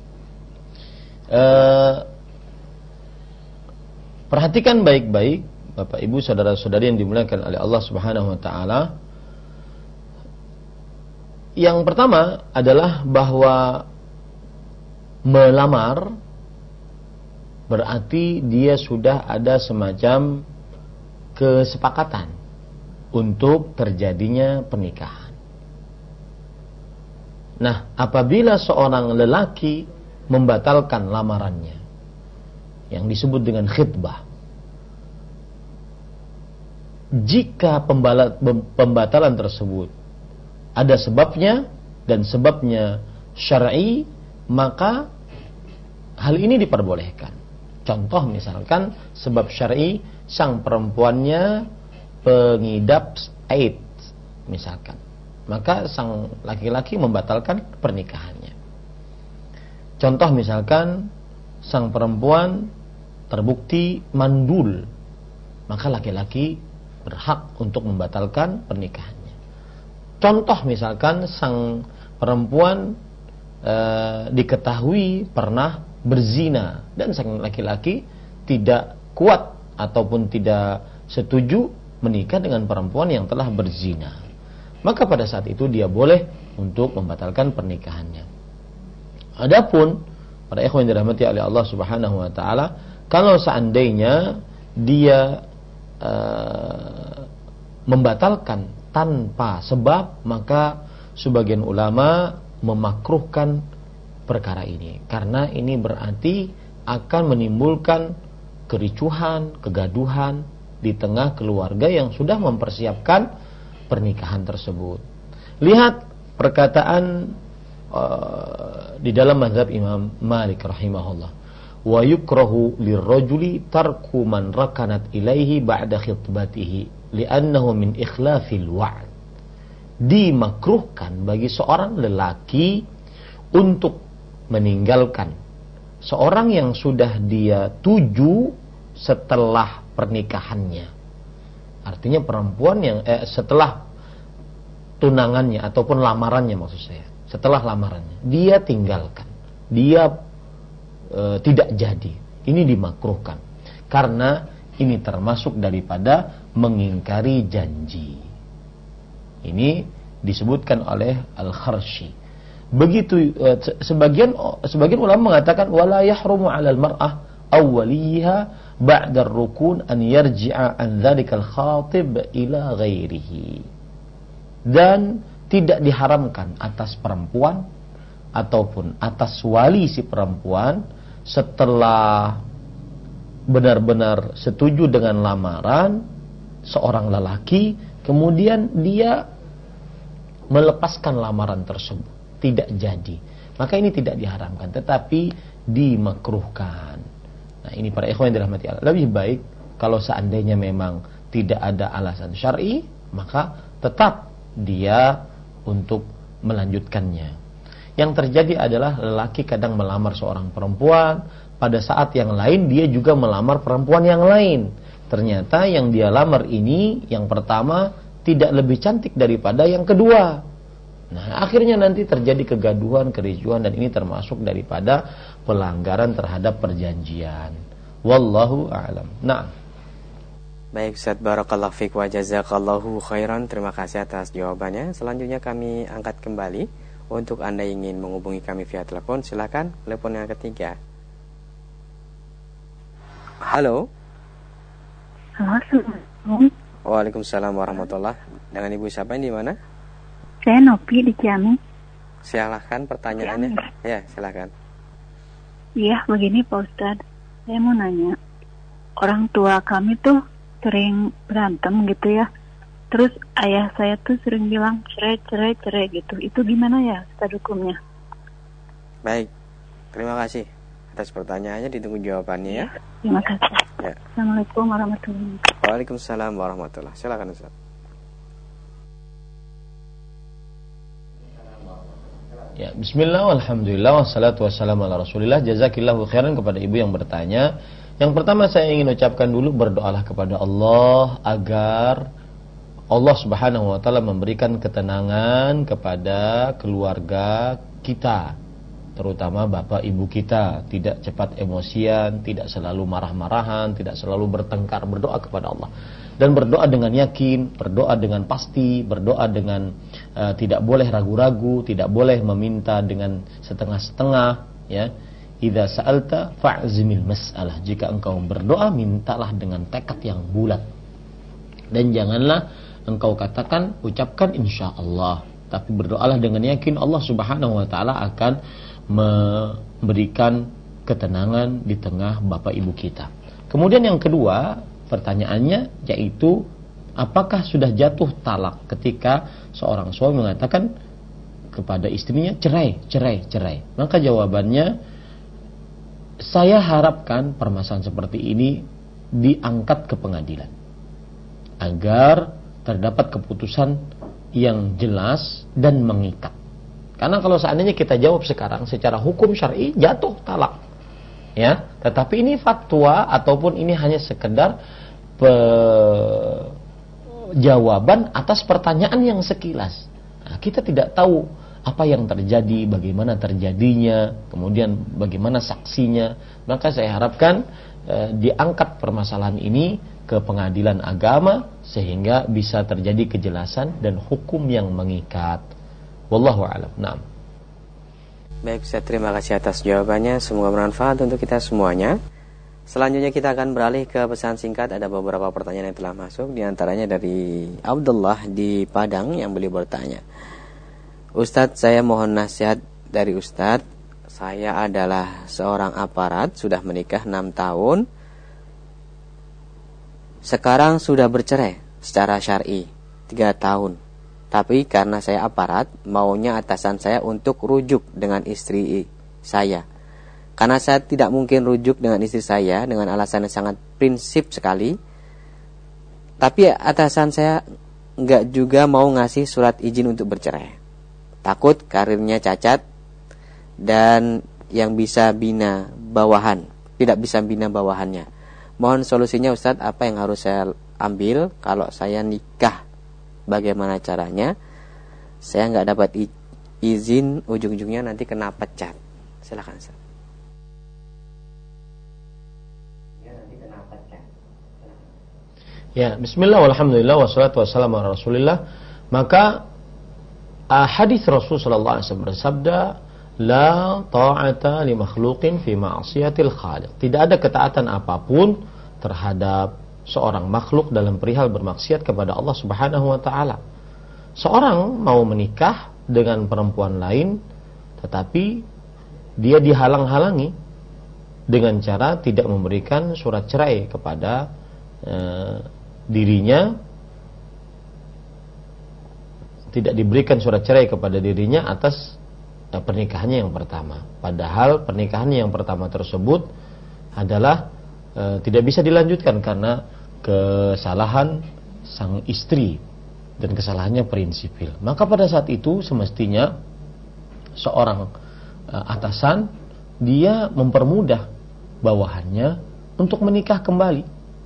perhatikan baik-baik Bapak Ibu saudara-saudari yang dimuliakan oleh Allah subhanahu wa ta'ala. Yang pertama adalah bahwa melamar berarti dia sudah ada semacam kesepakatan untuk terjadinya pernikahan. Nah, apabila seorang lelaki membatalkan lamarannya yang disebut dengan khitbah, jika pembatalan tersebut ada sebabnya dan sebabnya syar'i, maka hal ini diperbolehkan. Contoh misalkan sebab syar'i, sang perempuannya pengidap AIDS misalkan, maka sang laki-laki membatalkan pernikahannya. Contoh misalkan sang perempuan terbukti mandul, maka laki-laki berhak untuk membatalkan pernikahannya. Contoh misalkan sang perempuan diketahui pernah berzina dan sang laki-laki tidak kuat ataupun tidak setuju menikah dengan perempuan yang telah berzina, maka pada saat itu dia boleh untuk membatalkan pernikahannya. Adapun para ikhwan yang dirahmati oleh Allah Subhanahu wa taala, kalau seandainya dia membatalkan tanpa sebab, maka sebagian ulama memakruhkan perkara ini, karena ini berarti akan menimbulkan kericuhan, kegaduhan di tengah keluarga yang sudah mempersiapkan pernikahan tersebut. Lihat perkataan di dalam mazhab Imam Malik rahimahullah, wa yukrahu lirrajuli tarku man rakanat ilaihi ba'da khitbatihi li'annahu min ikhlafil wa'd. Dimakruhkan bagi seorang lelaki untuk meninggalkan seorang yang sudah dia tuju setelah pernikahannya. Artinya perempuan yang setelah tunangannya ataupun lamarannya, maksud saya, setelah lamarannya dia tinggalkan, dia tidak jadi. Ini dimakruhkan karena ini termasuk daripada mengingkari janji. Ini disebutkan oleh Al-Kharshi. Begitu sebagian ulama mengatakan wala yahrumu 'alal mar'ah aw waliha ba'da ar-rukun an yarji'a an dzalikal khatib ila ghairihi. Dan tidak diharamkan atas perempuan ataupun atas wali si perempuan setelah benar-benar setuju dengan lamaran seorang lelaki, kemudian dia melepaskan lamaran tersebut, tidak jadi. Maka ini tidak diharamkan, tetapi dimakruhkan. Nah, ini para ikhwan yang dirahmati Allah. Lebih baik kalau seandainya memang tidak ada alasan syar'i, maka tetap dia untuk melanjutkannya. Yang terjadi adalah lelaki kadang melamar seorang perempuan, pada saat yang lain dia juga melamar perempuan yang lain. Ternyata yang dia lamar ini, yang pertama tidak lebih cantik daripada yang kedua. Nah, akhirnya nanti terjadi kegaduhan, kericuhan, dan ini termasuk daripada pelanggaran terhadap perjanjian. Wallahu a'lam. Nah. Baik, Ustaz, barakallahu fiik wa jazakallahu khairan. Terima kasih atas jawabannya. Selanjutnya kami angkat kembali. Untuk Anda ingin menghubungi kami via telepon, silakan telepon yang ketiga. Halo. Halo, Assalamualaikum. Waalaikumsalam warahmatullah. Dengan Ibu siapa yang di mana? Saya Nopi di Ciamis. Silahkan pertanyaannya. Ya, silakan. Iya, begini Pak Ustadz. Saya mau nanya. Orang tua kami tuh sering berantem gitu ya. Terus ayah saya tuh sering bilang cerai gitu. Itu gimana ya Ustadz hukumnya? Baik, terima kasih atas pertanyaannya. Ditunggu jawabannya ya. Terima kasih. Ya. Assalamualaikum warahmatullahi wabarakatuh. Waalaikumsalam warahmatullahi. Silakan Ustaz. Ya, bismillah, alhamdulillah, wassalatu wassalamu ala rasulillah. Jazakillahu khairan kepada ibu yang bertanya. Yang pertama saya ingin ucapkan dulu, berdoalah kepada Allah agar Allah subhanahu wa ta'ala memberikan ketenangan kepada keluarga kita, terutama bapak ibu kita, tidak cepat emosian, tidak selalu marah-marahan, tidak selalu bertengkar. Berdoa kepada Allah dan berdoa dengan yakin, berdoa dengan pasti, berdoa dengan tidak boleh ragu-ragu, tidak boleh meminta dengan setengah-setengah, ya. Idza sa'alta fa'zimil mas'alah. Jika engkau berdoa, mintalah dengan tekad yang bulat. Dan janganlah engkau katakan, ucapkan insyaallah, tapi berdoalah dengan yakin Allah subhanahu wa ta'ala akan memberikan ketenangan di tengah bapak ibu kita. Kemudian yang kedua pertanyaannya, yaitu apakah sudah jatuh talak ketika seorang suami mengatakan kepada istrinya cerai. Maka jawabannya, saya harapkan permasalahan seperti ini diangkat ke pengadilan agar terdapat keputusan yang jelas dan mengikat. Karena kalau seandainya kita jawab sekarang secara hukum syar'i jatuh talak, ya. Tetapi ini fatwa ataupun ini hanya sekedar jawaban atas pertanyaan yang sekilas. Nah, kita tidak tahu apa yang terjadi, bagaimana terjadinya, kemudian bagaimana saksinya. Maka saya harapkan diangkat permasalahan ini ke pengadilan agama sehingga bisa terjadi kejelasan dan hukum yang mengikat. Wallahu a'lam. Naam. Baik, Ustaz, terima kasih atas jawabannya. Semoga bermanfaat untuk kita semuanya. Selanjutnya kita akan beralih ke pesan singkat. Ada beberapa pertanyaan yang telah masuk, di antaranya dari Abdullah di Padang yang beliau bertanya, Ustadz, saya mohon nasihat dari Ustadz. Saya adalah seorang aparat, sudah menikah 6 tahun. Sekarang sudah bercerai secara syar'i 3 tahun. Tapi karena saya aparat, maunya atasan saya untuk rujuk dengan istri saya. Karena saya tidak mungkin rujuk dengan istri saya dengan alasan yang sangat prinsip sekali. Tapi atasan saya enggak juga mau ngasih surat izin untuk bercerai. Takut karirnya cacat dan yang bisa bina bawahan, tidak bisa bina bawahannya. Mohon solusinya Ustadz, apa yang harus saya ambil kalau saya nikah? Bagaimana caranya? Saya enggak dapat izin, ujung-ujungnya nanti kena pecat. Silakan Ustadz. Ya, bismillah walhamdulillah wassalatu wassalamu ala Rasulillah. Maka hadis Rasul sallallahu alaihi wasallam bersabda, la ta'ata li makhluqin fi ma'siyatil khaliq. Tidak ada ketaatan apapun terhadap seorang makhluk dalam perihal bermaksiat kepada Allah Subhanahu wa taala. Seorang mau menikah dengan perempuan lain tetapi dia dihalang-halangi dengan cara tidak memberikan surat cerai kepada dirinya, tidak diberikan surat cerai kepada dirinya atas pernikahannya yang pertama. Padahal pernikahannya yang pertama tersebut adalah tidak bisa dilanjutkan karena kesalahan sang istri dan kesalahannya prinsipil. Maka pada saat itu semestinya seorang atasan dia mempermudah bawahannya untuk menikah kembali,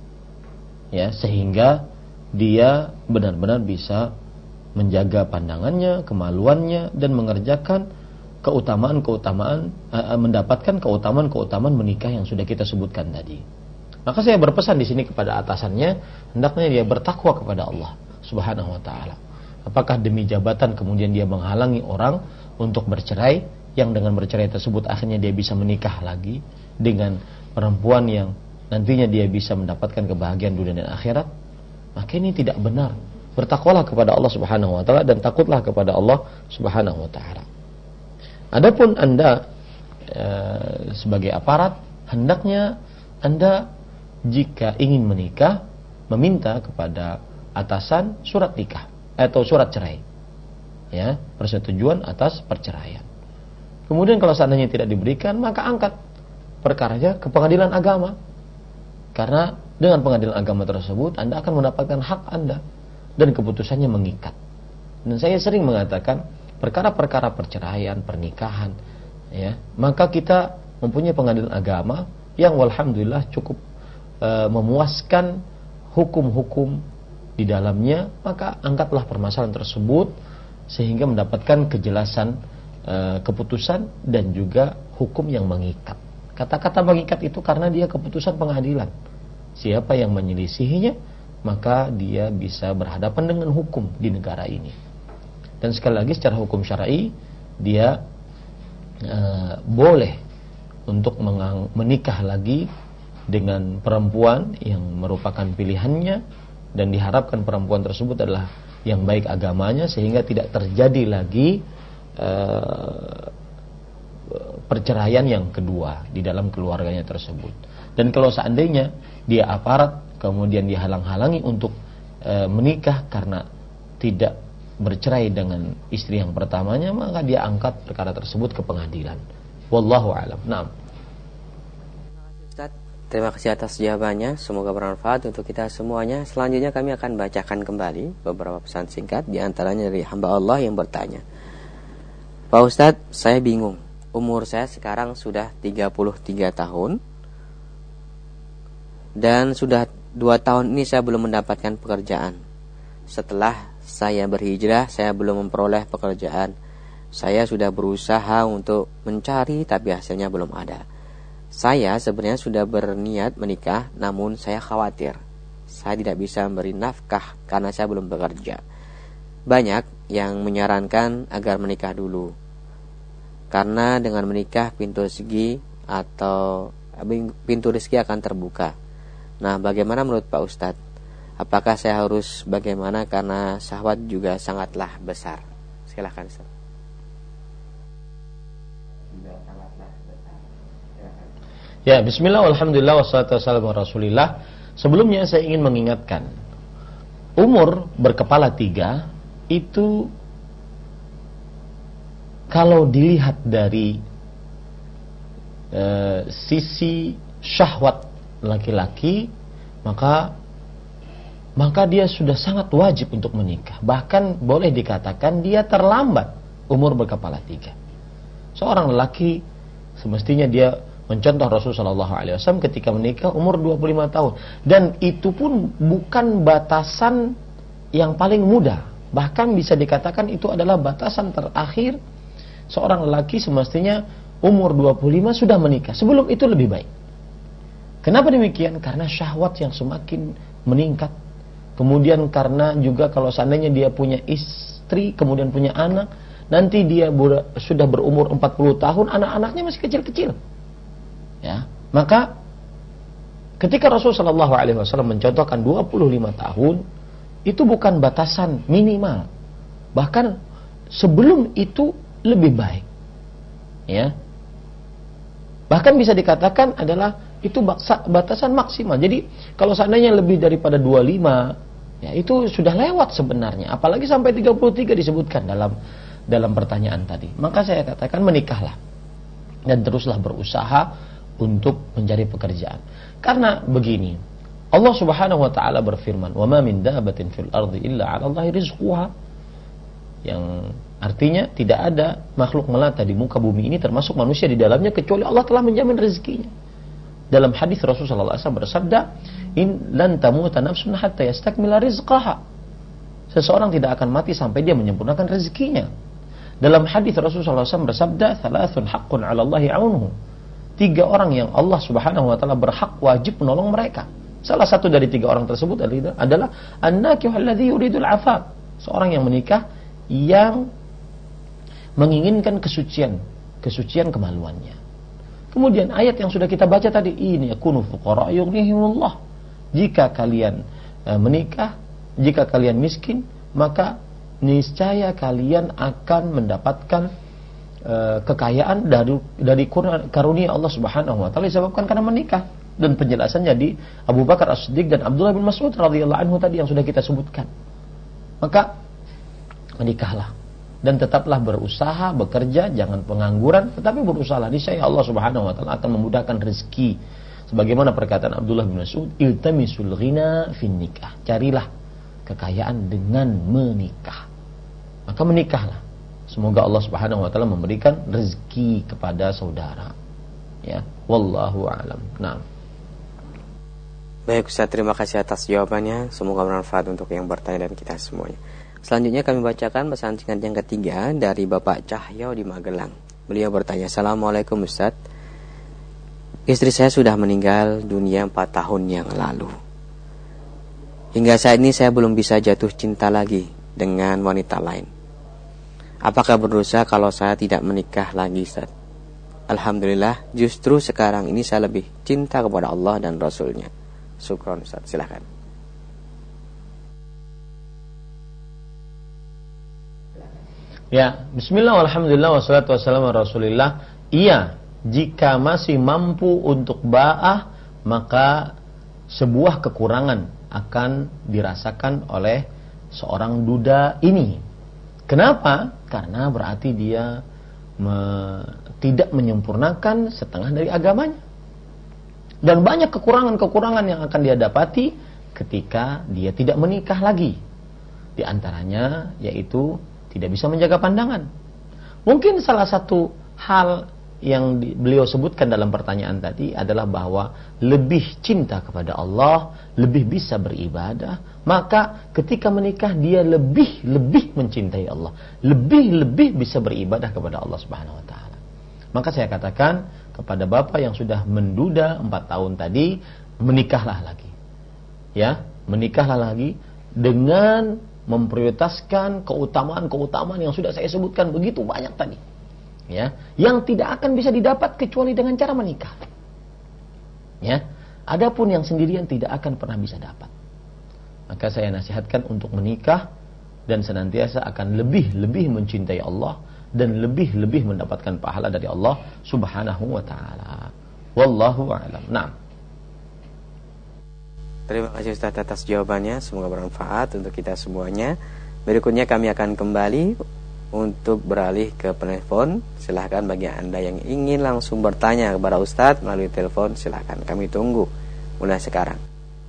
ya, sehingga dia benar-benar bisa menjaga pandangannya, kemaluannya, dan mengerjakan keutamaan-keutamaan, mendapatkan keutamaan-keutamaan menikah yang sudah kita sebutkan tadi. Maka saya berpesan di sini kepada atasannya, hendaknya dia bertakwa kepada Allah Subhanahu wa taala. Apakah demi jabatan kemudian dia menghalangi orang untuk bercerai, yang dengan bercerai tersebut akhirnya dia bisa menikah lagi dengan perempuan yang nantinya dia bisa mendapatkan kebahagiaan dunia dan akhirat? Maka ini tidak benar. Bertakwalah kepada Allah Subhanahu wa taala dan takutlah kepada Allah Subhanahu wa taala. Adapun Anda sebagai aparat, hendaknya Anda jika ingin menikah meminta kepada atasan surat nikah atau surat cerai, ya, persetujuan atas perceraian. Kemudian kalau seandainya tidak diberikan, maka angkat perkaranya ke pengadilan agama. Karena dengan pengadilan agama tersebut Anda akan mendapatkan hak Anda dan keputusannya mengikat. Dan saya sering mengatakan perkara-perkara perceraian, pernikahan, ya, maka kita mempunyai pengadilan agama yang walhamdulillah cukup memuaskan hukum-hukum di dalamnya. Maka angkatlah permasalahan tersebut sehingga mendapatkan kejelasan keputusan dan juga hukum yang mengikat. Kata-kata mengikat itu karena dia keputusan pengadilan. Siapa yang menyelisihinya, maka dia bisa berhadapan dengan hukum di negara ini. Dan sekali lagi secara hukum syar'i, dia boleh untuk menikah lagi dengan perempuan yang merupakan pilihannya, dan diharapkan perempuan tersebut adalah yang baik agamanya, sehingga tidak terjadi lagi perceraian yang kedua di dalam keluarganya tersebut. Dan kalau seandainya dia aparat kemudian dihalang-halangi untuk menikah karena tidak bercerai dengan istri yang pertamanya, maka dia angkat perkara tersebut ke pengadilan. Wallahu a'lam. Naam. Ustaz, terima kasih atas jawabannya, semoga bermanfaat untuk kita semuanya. Selanjutnya kami akan bacakan kembali beberapa pesan singkat, di antaranya dari hamba Allah yang bertanya, Pak Ustadz, saya bingung. Umur saya sekarang sudah 33 tahun dan sudah 2 tahun ini saya belum mendapatkan pekerjaan. Setelah saya berhijrah, saya belum memperoleh pekerjaan. Saya sudah berusaha untuk mencari, tapi hasilnya belum ada. Saya sebenarnya sudah berniat menikah, namun saya khawatir saya tidak bisa memberi nafkah karena saya belum bekerja. Banyak yang menyarankan agar menikah dulu, karena dengan menikah pintu rezeki atau pintu rezeki akan terbuka. Nah, bagaimana menurut Pak Ustadz? Apakah saya harus bagaimana karena syahwat juga sangatlah besar? Silakan Ustaz. Ya, bismillah, alhamdulillah, wassalatu wassalamu ala rasulillah. Sebelumnya saya ingin mengingatkan, umur berkepala 3 itu kalau dilihat dari sisi syahwat laki-laki, maka dia sudah sangat wajib untuk menikah. Bahkan boleh dikatakan dia terlambat umur berkepala 3. Seorang lelaki semestinya dia mencontoh Rasulullah SAW ketika menikah umur 25 tahun. Dan itu pun bukan batasan yang paling muda. Bahkan bisa dikatakan itu adalah batasan terakhir. Seorang lelaki semestinya umur 25 sudah menikah. Sebelum itu lebih baik. Kenapa demikian? Karena syahwat yang semakin meningkat. Kemudian karena juga kalau seandainya dia punya istri, kemudian punya anak, nanti dia sudah berumur 40 tahun, anak-anaknya masih kecil-kecil. Ya, maka ketika Rasulullah SAW mencontohkan 25 tahun, itu bukan batasan minimal. Bahkan sebelum itu lebih baik. Ya. Bahkan bisa dikatakan adalah itu batasan maksimal. Jadi kalau seandainya lebih daripada 25, ya itu sudah lewat sebenarnya. Apalagi sampai 33 disebutkan dalam pertanyaan tadi. Maka saya katakan menikahlah dan teruslah berusaha untuk mencari pekerjaan. Karena begini, Allah Subhanahu wa taala berfirman, "Wa ma min dabbatin fil ardi illa 'ala Allahi rizquha." Yang artinya tidak ada makhluk melata di muka bumi ini termasuk manusia di dalamnya kecuali Allah telah menjamin rezekinya. Dalam hadis Rasulullah SAW bersabda, "In lan tamuta nafsun hatta yastakmila rizqaha." Seseorang tidak akan mati sampai dia menyempurnakan rezekinya. Dalam hadis Rasulullah SAW bersabda, "Thalathun haqqun 'ala Allahi 'aunuhu." 3 orang yang Allah Subhanahu wa taala berhak wajib menolong mereka. Salah satu dari 3 orang tersebut adalah an-nakih alladhi yuridul 'afaf. Seorang yang menikah yang menginginkan kesucian kemaluannya. Kemudian ayat yang sudah kita baca tadi, ini yakunu fuqara yughnihimullah. Jika kalian menikah, jika kalian miskin, maka niscaya kalian akan mendapatkan kekayaan dari karunia Allah Subhanahu wa taala disebabkan karena menikah. Dan penjelasannya di Abu Bakar As-Siddiq dan Abdullah bin Mas'ud radhiyallahu anhu tadi yang sudah kita sebutkan. Maka menikahlah dan tetaplah berusaha, bekerja, jangan pengangguran, tetapi berusahalah. Niscaya Allah Subhanahu wa taala akan memudahkan rezeki. Sebagaimana perkataan Abdullah bin Mas'ud, "Iltamisul ghina fin nikah." Carilah kekayaan dengan menikah. Maka menikahlah. Semoga Allah Subhanahu wa taala memberikan rezeki kepada saudara. Ya, wallahu a'lam. Naam. Baik Ustaz, terima kasih atas jawabannya. Semoga bermanfaat untuk yang bertanya dan kita semuanya. Selanjutnya kami bacakan pesan singkat yang ketiga dari Bapak Cahyo di Magelang. Beliau bertanya, "Assalamualaikum Ustaz. Istri saya sudah meninggal dunia 4 tahun yang lalu. Hingga saat ini saya belum bisa jatuh cinta lagi dengan wanita lain. Apakah berdosa kalau saya tidak menikah lagi Ustaz? Alhamdulillah, justru sekarang ini saya lebih cinta kepada Allah dan Rasulnya. Syukron Ustaz." Silakan. Ya, bismillah, alhamdulillah, wassalatu wassalamu ala rasulillah. Iya, jika masih mampu untuk ba'ah, maka sebuah kekurangan akan dirasakan oleh seorang duda ini. Kenapa? Karena berarti dia tidak menyempurnakan setengah dari agamanya. Dan banyak kekurangan-kekurangan yang akan dia dapati ketika dia tidak menikah lagi. Di antaranya yaitu tidak bisa menjaga pandangan. Mungkin salah satu hal yang beliau sebutkan dalam pertanyaan tadi adalah bahwa lebih cinta kepada Allah, lebih bisa beribadah, maka ketika menikah dia lebih mencintai Allah, lebih bisa beribadah kepada Allah Subhanahu wa taala. Maka saya katakan kepada bapak yang sudah menduda 4 tahun tadi, menikahlah lagi. Ya, menikahlah lagi dengan memprioritaskan keutamaan-keutamaan yang sudah saya sebutkan begitu banyak tadi. Ya, yang tidak akan bisa didapat kecuali dengan cara menikah. Ya. Adapun yang sendirian tidak akan pernah bisa dapat. Maka saya nasihatkan untuk menikah dan senantiasa akan lebih mencintai Allah dan lebih mendapatkan pahala dari Allah Subhanahu wa taala. Wallahu a'lam. Naam. Terima kasih Ustaz atas jawabannya, semoga bermanfaat untuk kita semuanya. Berikutnya kami akan kembali untuk beralih ke penelpon. Silahkan bagi Anda yang ingin langsung bertanya kepada Ustaz melalui telepon, silahkan, kami tunggu mulai sekarang.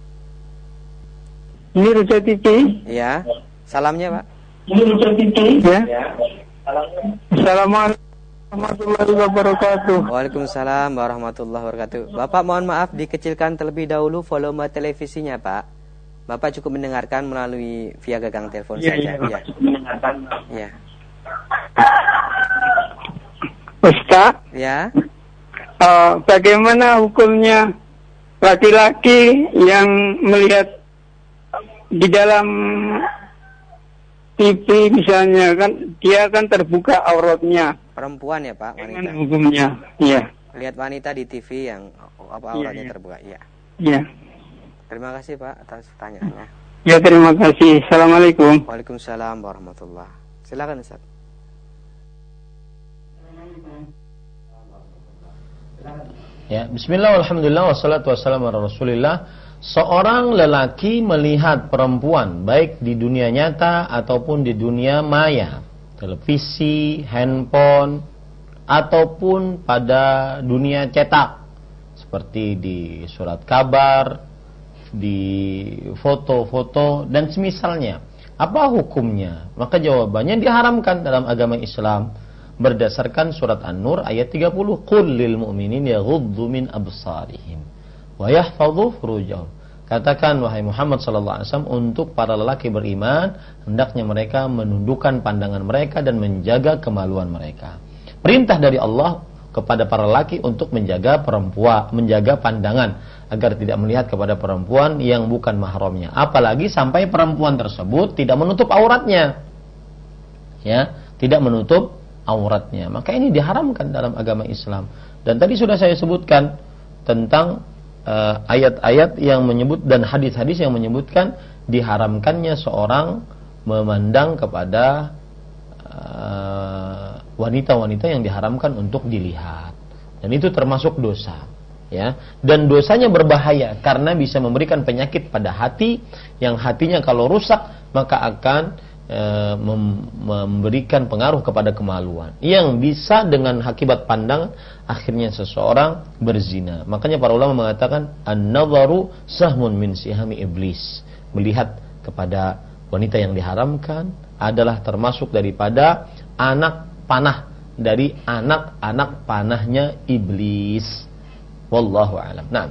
Ini Ruja TV. Ya, salamnya Pak. Ini Ruja TV. Ya. Assalamualaikum warahmatullahi wabarakatuh. Waalaikumsalam warahmatullahi wabarakatuh. Bapak mohon maaf dikecilkan terlebih dahulu volume televisinya Pak. Bapak cukup mendengarkan melalui via gagang telepon saja. Ya. Ya. Ustaz. Ya. Bagaimana hukumnya laki-laki yang melihat di dalam TV misalnya, kan dia kan terbuka auratnya. Perempuan ya Pak, wanita. Bagaimana hukumnya? Iya. Lihat wanita di TV yang auratnya terbuka. Iya. Iya. Terima kasih Pak atas pertanyaannya. Ya, terima kasih. Assalamualaikum. Waalaikumsalam warahmatullahi. Silakan Ustaz. Ya, bismillah walhamdulillah wassalatu wassalamu ala Rasulillah. Seorang lelaki melihat perempuan baik di dunia nyata ataupun di dunia maya, televisi, handphone, ataupun pada dunia cetak seperti di surat kabar, di foto-foto dan semisalnya. Apa hukumnya? Maka jawabannya diharamkan dalam agama Islam berdasarkan surat An-Nur ayat 30. Qul lil mu'minin yaghuddu min absarihim wa yahfadhu furujahum. Katakan wahai Muhammad sallallahu alaihi wasallam untuk para lelaki beriman, hendaknya mereka menundukkan pandangan mereka dan menjaga kemaluan mereka. Perintah dari Allah kepada para lelaki untuk menjaga perempuan, menjaga pandangan agar tidak melihat kepada perempuan yang bukan mahramnya, apalagi sampai perempuan tersebut tidak menutup auratnya. Ya, tidak menutup auratnya. Maka ini diharamkan dalam agama Islam. Dan tadi sudah saya sebutkan tentang ayat-ayat yang menyebut dan hadis-hadis yang menyebutkan diharamkannya seorang memandang kepada wanita-wanita yang diharamkan untuk dilihat. Dan itu termasuk dosa. Ya. Dan dosanya berbahaya karena bisa memberikan penyakit pada hati, yang hatinya kalau rusak maka akan memberikan pengaruh kepada kemaluan yang bisa dengan akibat pandangan akhirnya seseorang berzina. Makanya para ulama mengatakan an-nadharu sahmun min sihami iblis. Melihat kepada wanita yang diharamkan adalah termasuk daripada anak panah dari anak-anak panahnya iblis. Wallahu a'lam. Naam.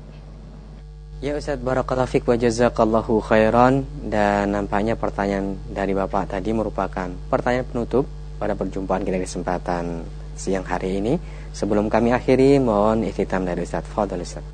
Ya Ustaz, barakallahu fiik wa jazakallahu khairan. Dan nampaknya pertanyaan dari Bapak tadi merupakan pertanyaan penutup pada perjumpaan kita di kesempatan siang hari ini. Sebelum kami akhiri, mohon ikhtitam dari Ustaz. Fadhal Ustaz.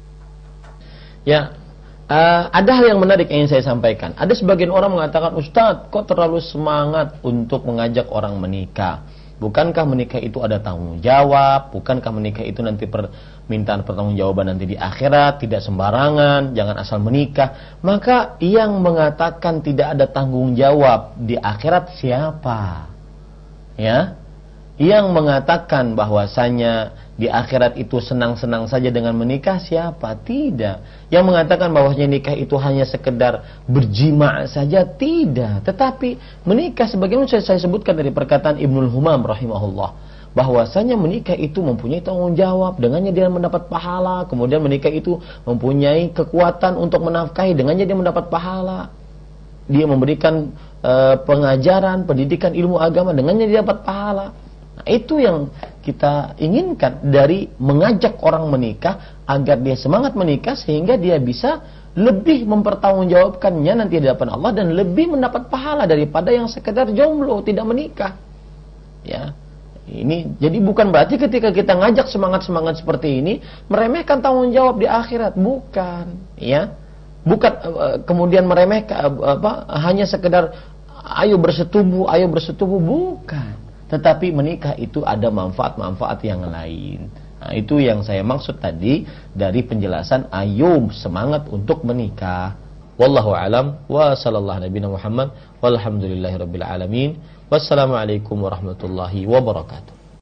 Ya, ada hal yang menarik yang ingin saya sampaikan. Ada sebagian orang mengatakan, Ustaz, kok terlalu semangat untuk mengajak orang menikah? Bukankah menikah itu ada tanggung jawab? Bukankah menikah itu nanti permintaan pertanggungjawaban nanti di akhirat? Tidak sembarangan, jangan asal menikah. Maka yang mengatakan tidak ada tanggung jawab di akhirat siapa? Ya, yang mengatakan bahwasanya di akhirat itu senang-senang saja dengan menikah siapa? Tidak. Yang mengatakan bahwasanya nikah itu hanya sekedar berjima' saja, tidak. Tetapi menikah sebagaimana saya sebutkan dari perkataan Ibnul Humam rahimahullah, bahwasanya menikah itu mempunyai tanggung jawab, dengannya dia mendapat pahala. Kemudian menikah itu mempunyai kekuatan untuk menafkahi, dengannya dia mendapat pahala. Dia memberikan pengajaran, pendidikan ilmu agama, dengannya dia dapat pahala. Nah, itu yang kita inginkan dari mengajak orang menikah agar dia semangat menikah sehingga dia bisa lebih mempertanggungjawabkannya nanti di hadapan Allah dan lebih mendapat pahala daripada yang sekedar jomblo tidak menikah. Ya. Ini jadi bukan berarti ketika kita ngajak semangat-semangat seperti ini meremehkan tanggung jawab di akhirat, bukan, ya. Bukan kemudian meremehkan hanya sekedar ayo bersetubuh, bukan. Tetapi menikah itu ada manfaat-manfaat yang lain. Nah, itu yang saya maksud tadi dari penjelasan ayo semangat untuk menikah. Wallahu alam wa sallallahu nabiyana Muhammad walhamdulillahirabbil alamin. Wassalamualaikum warahmatullahi wabarakatuh.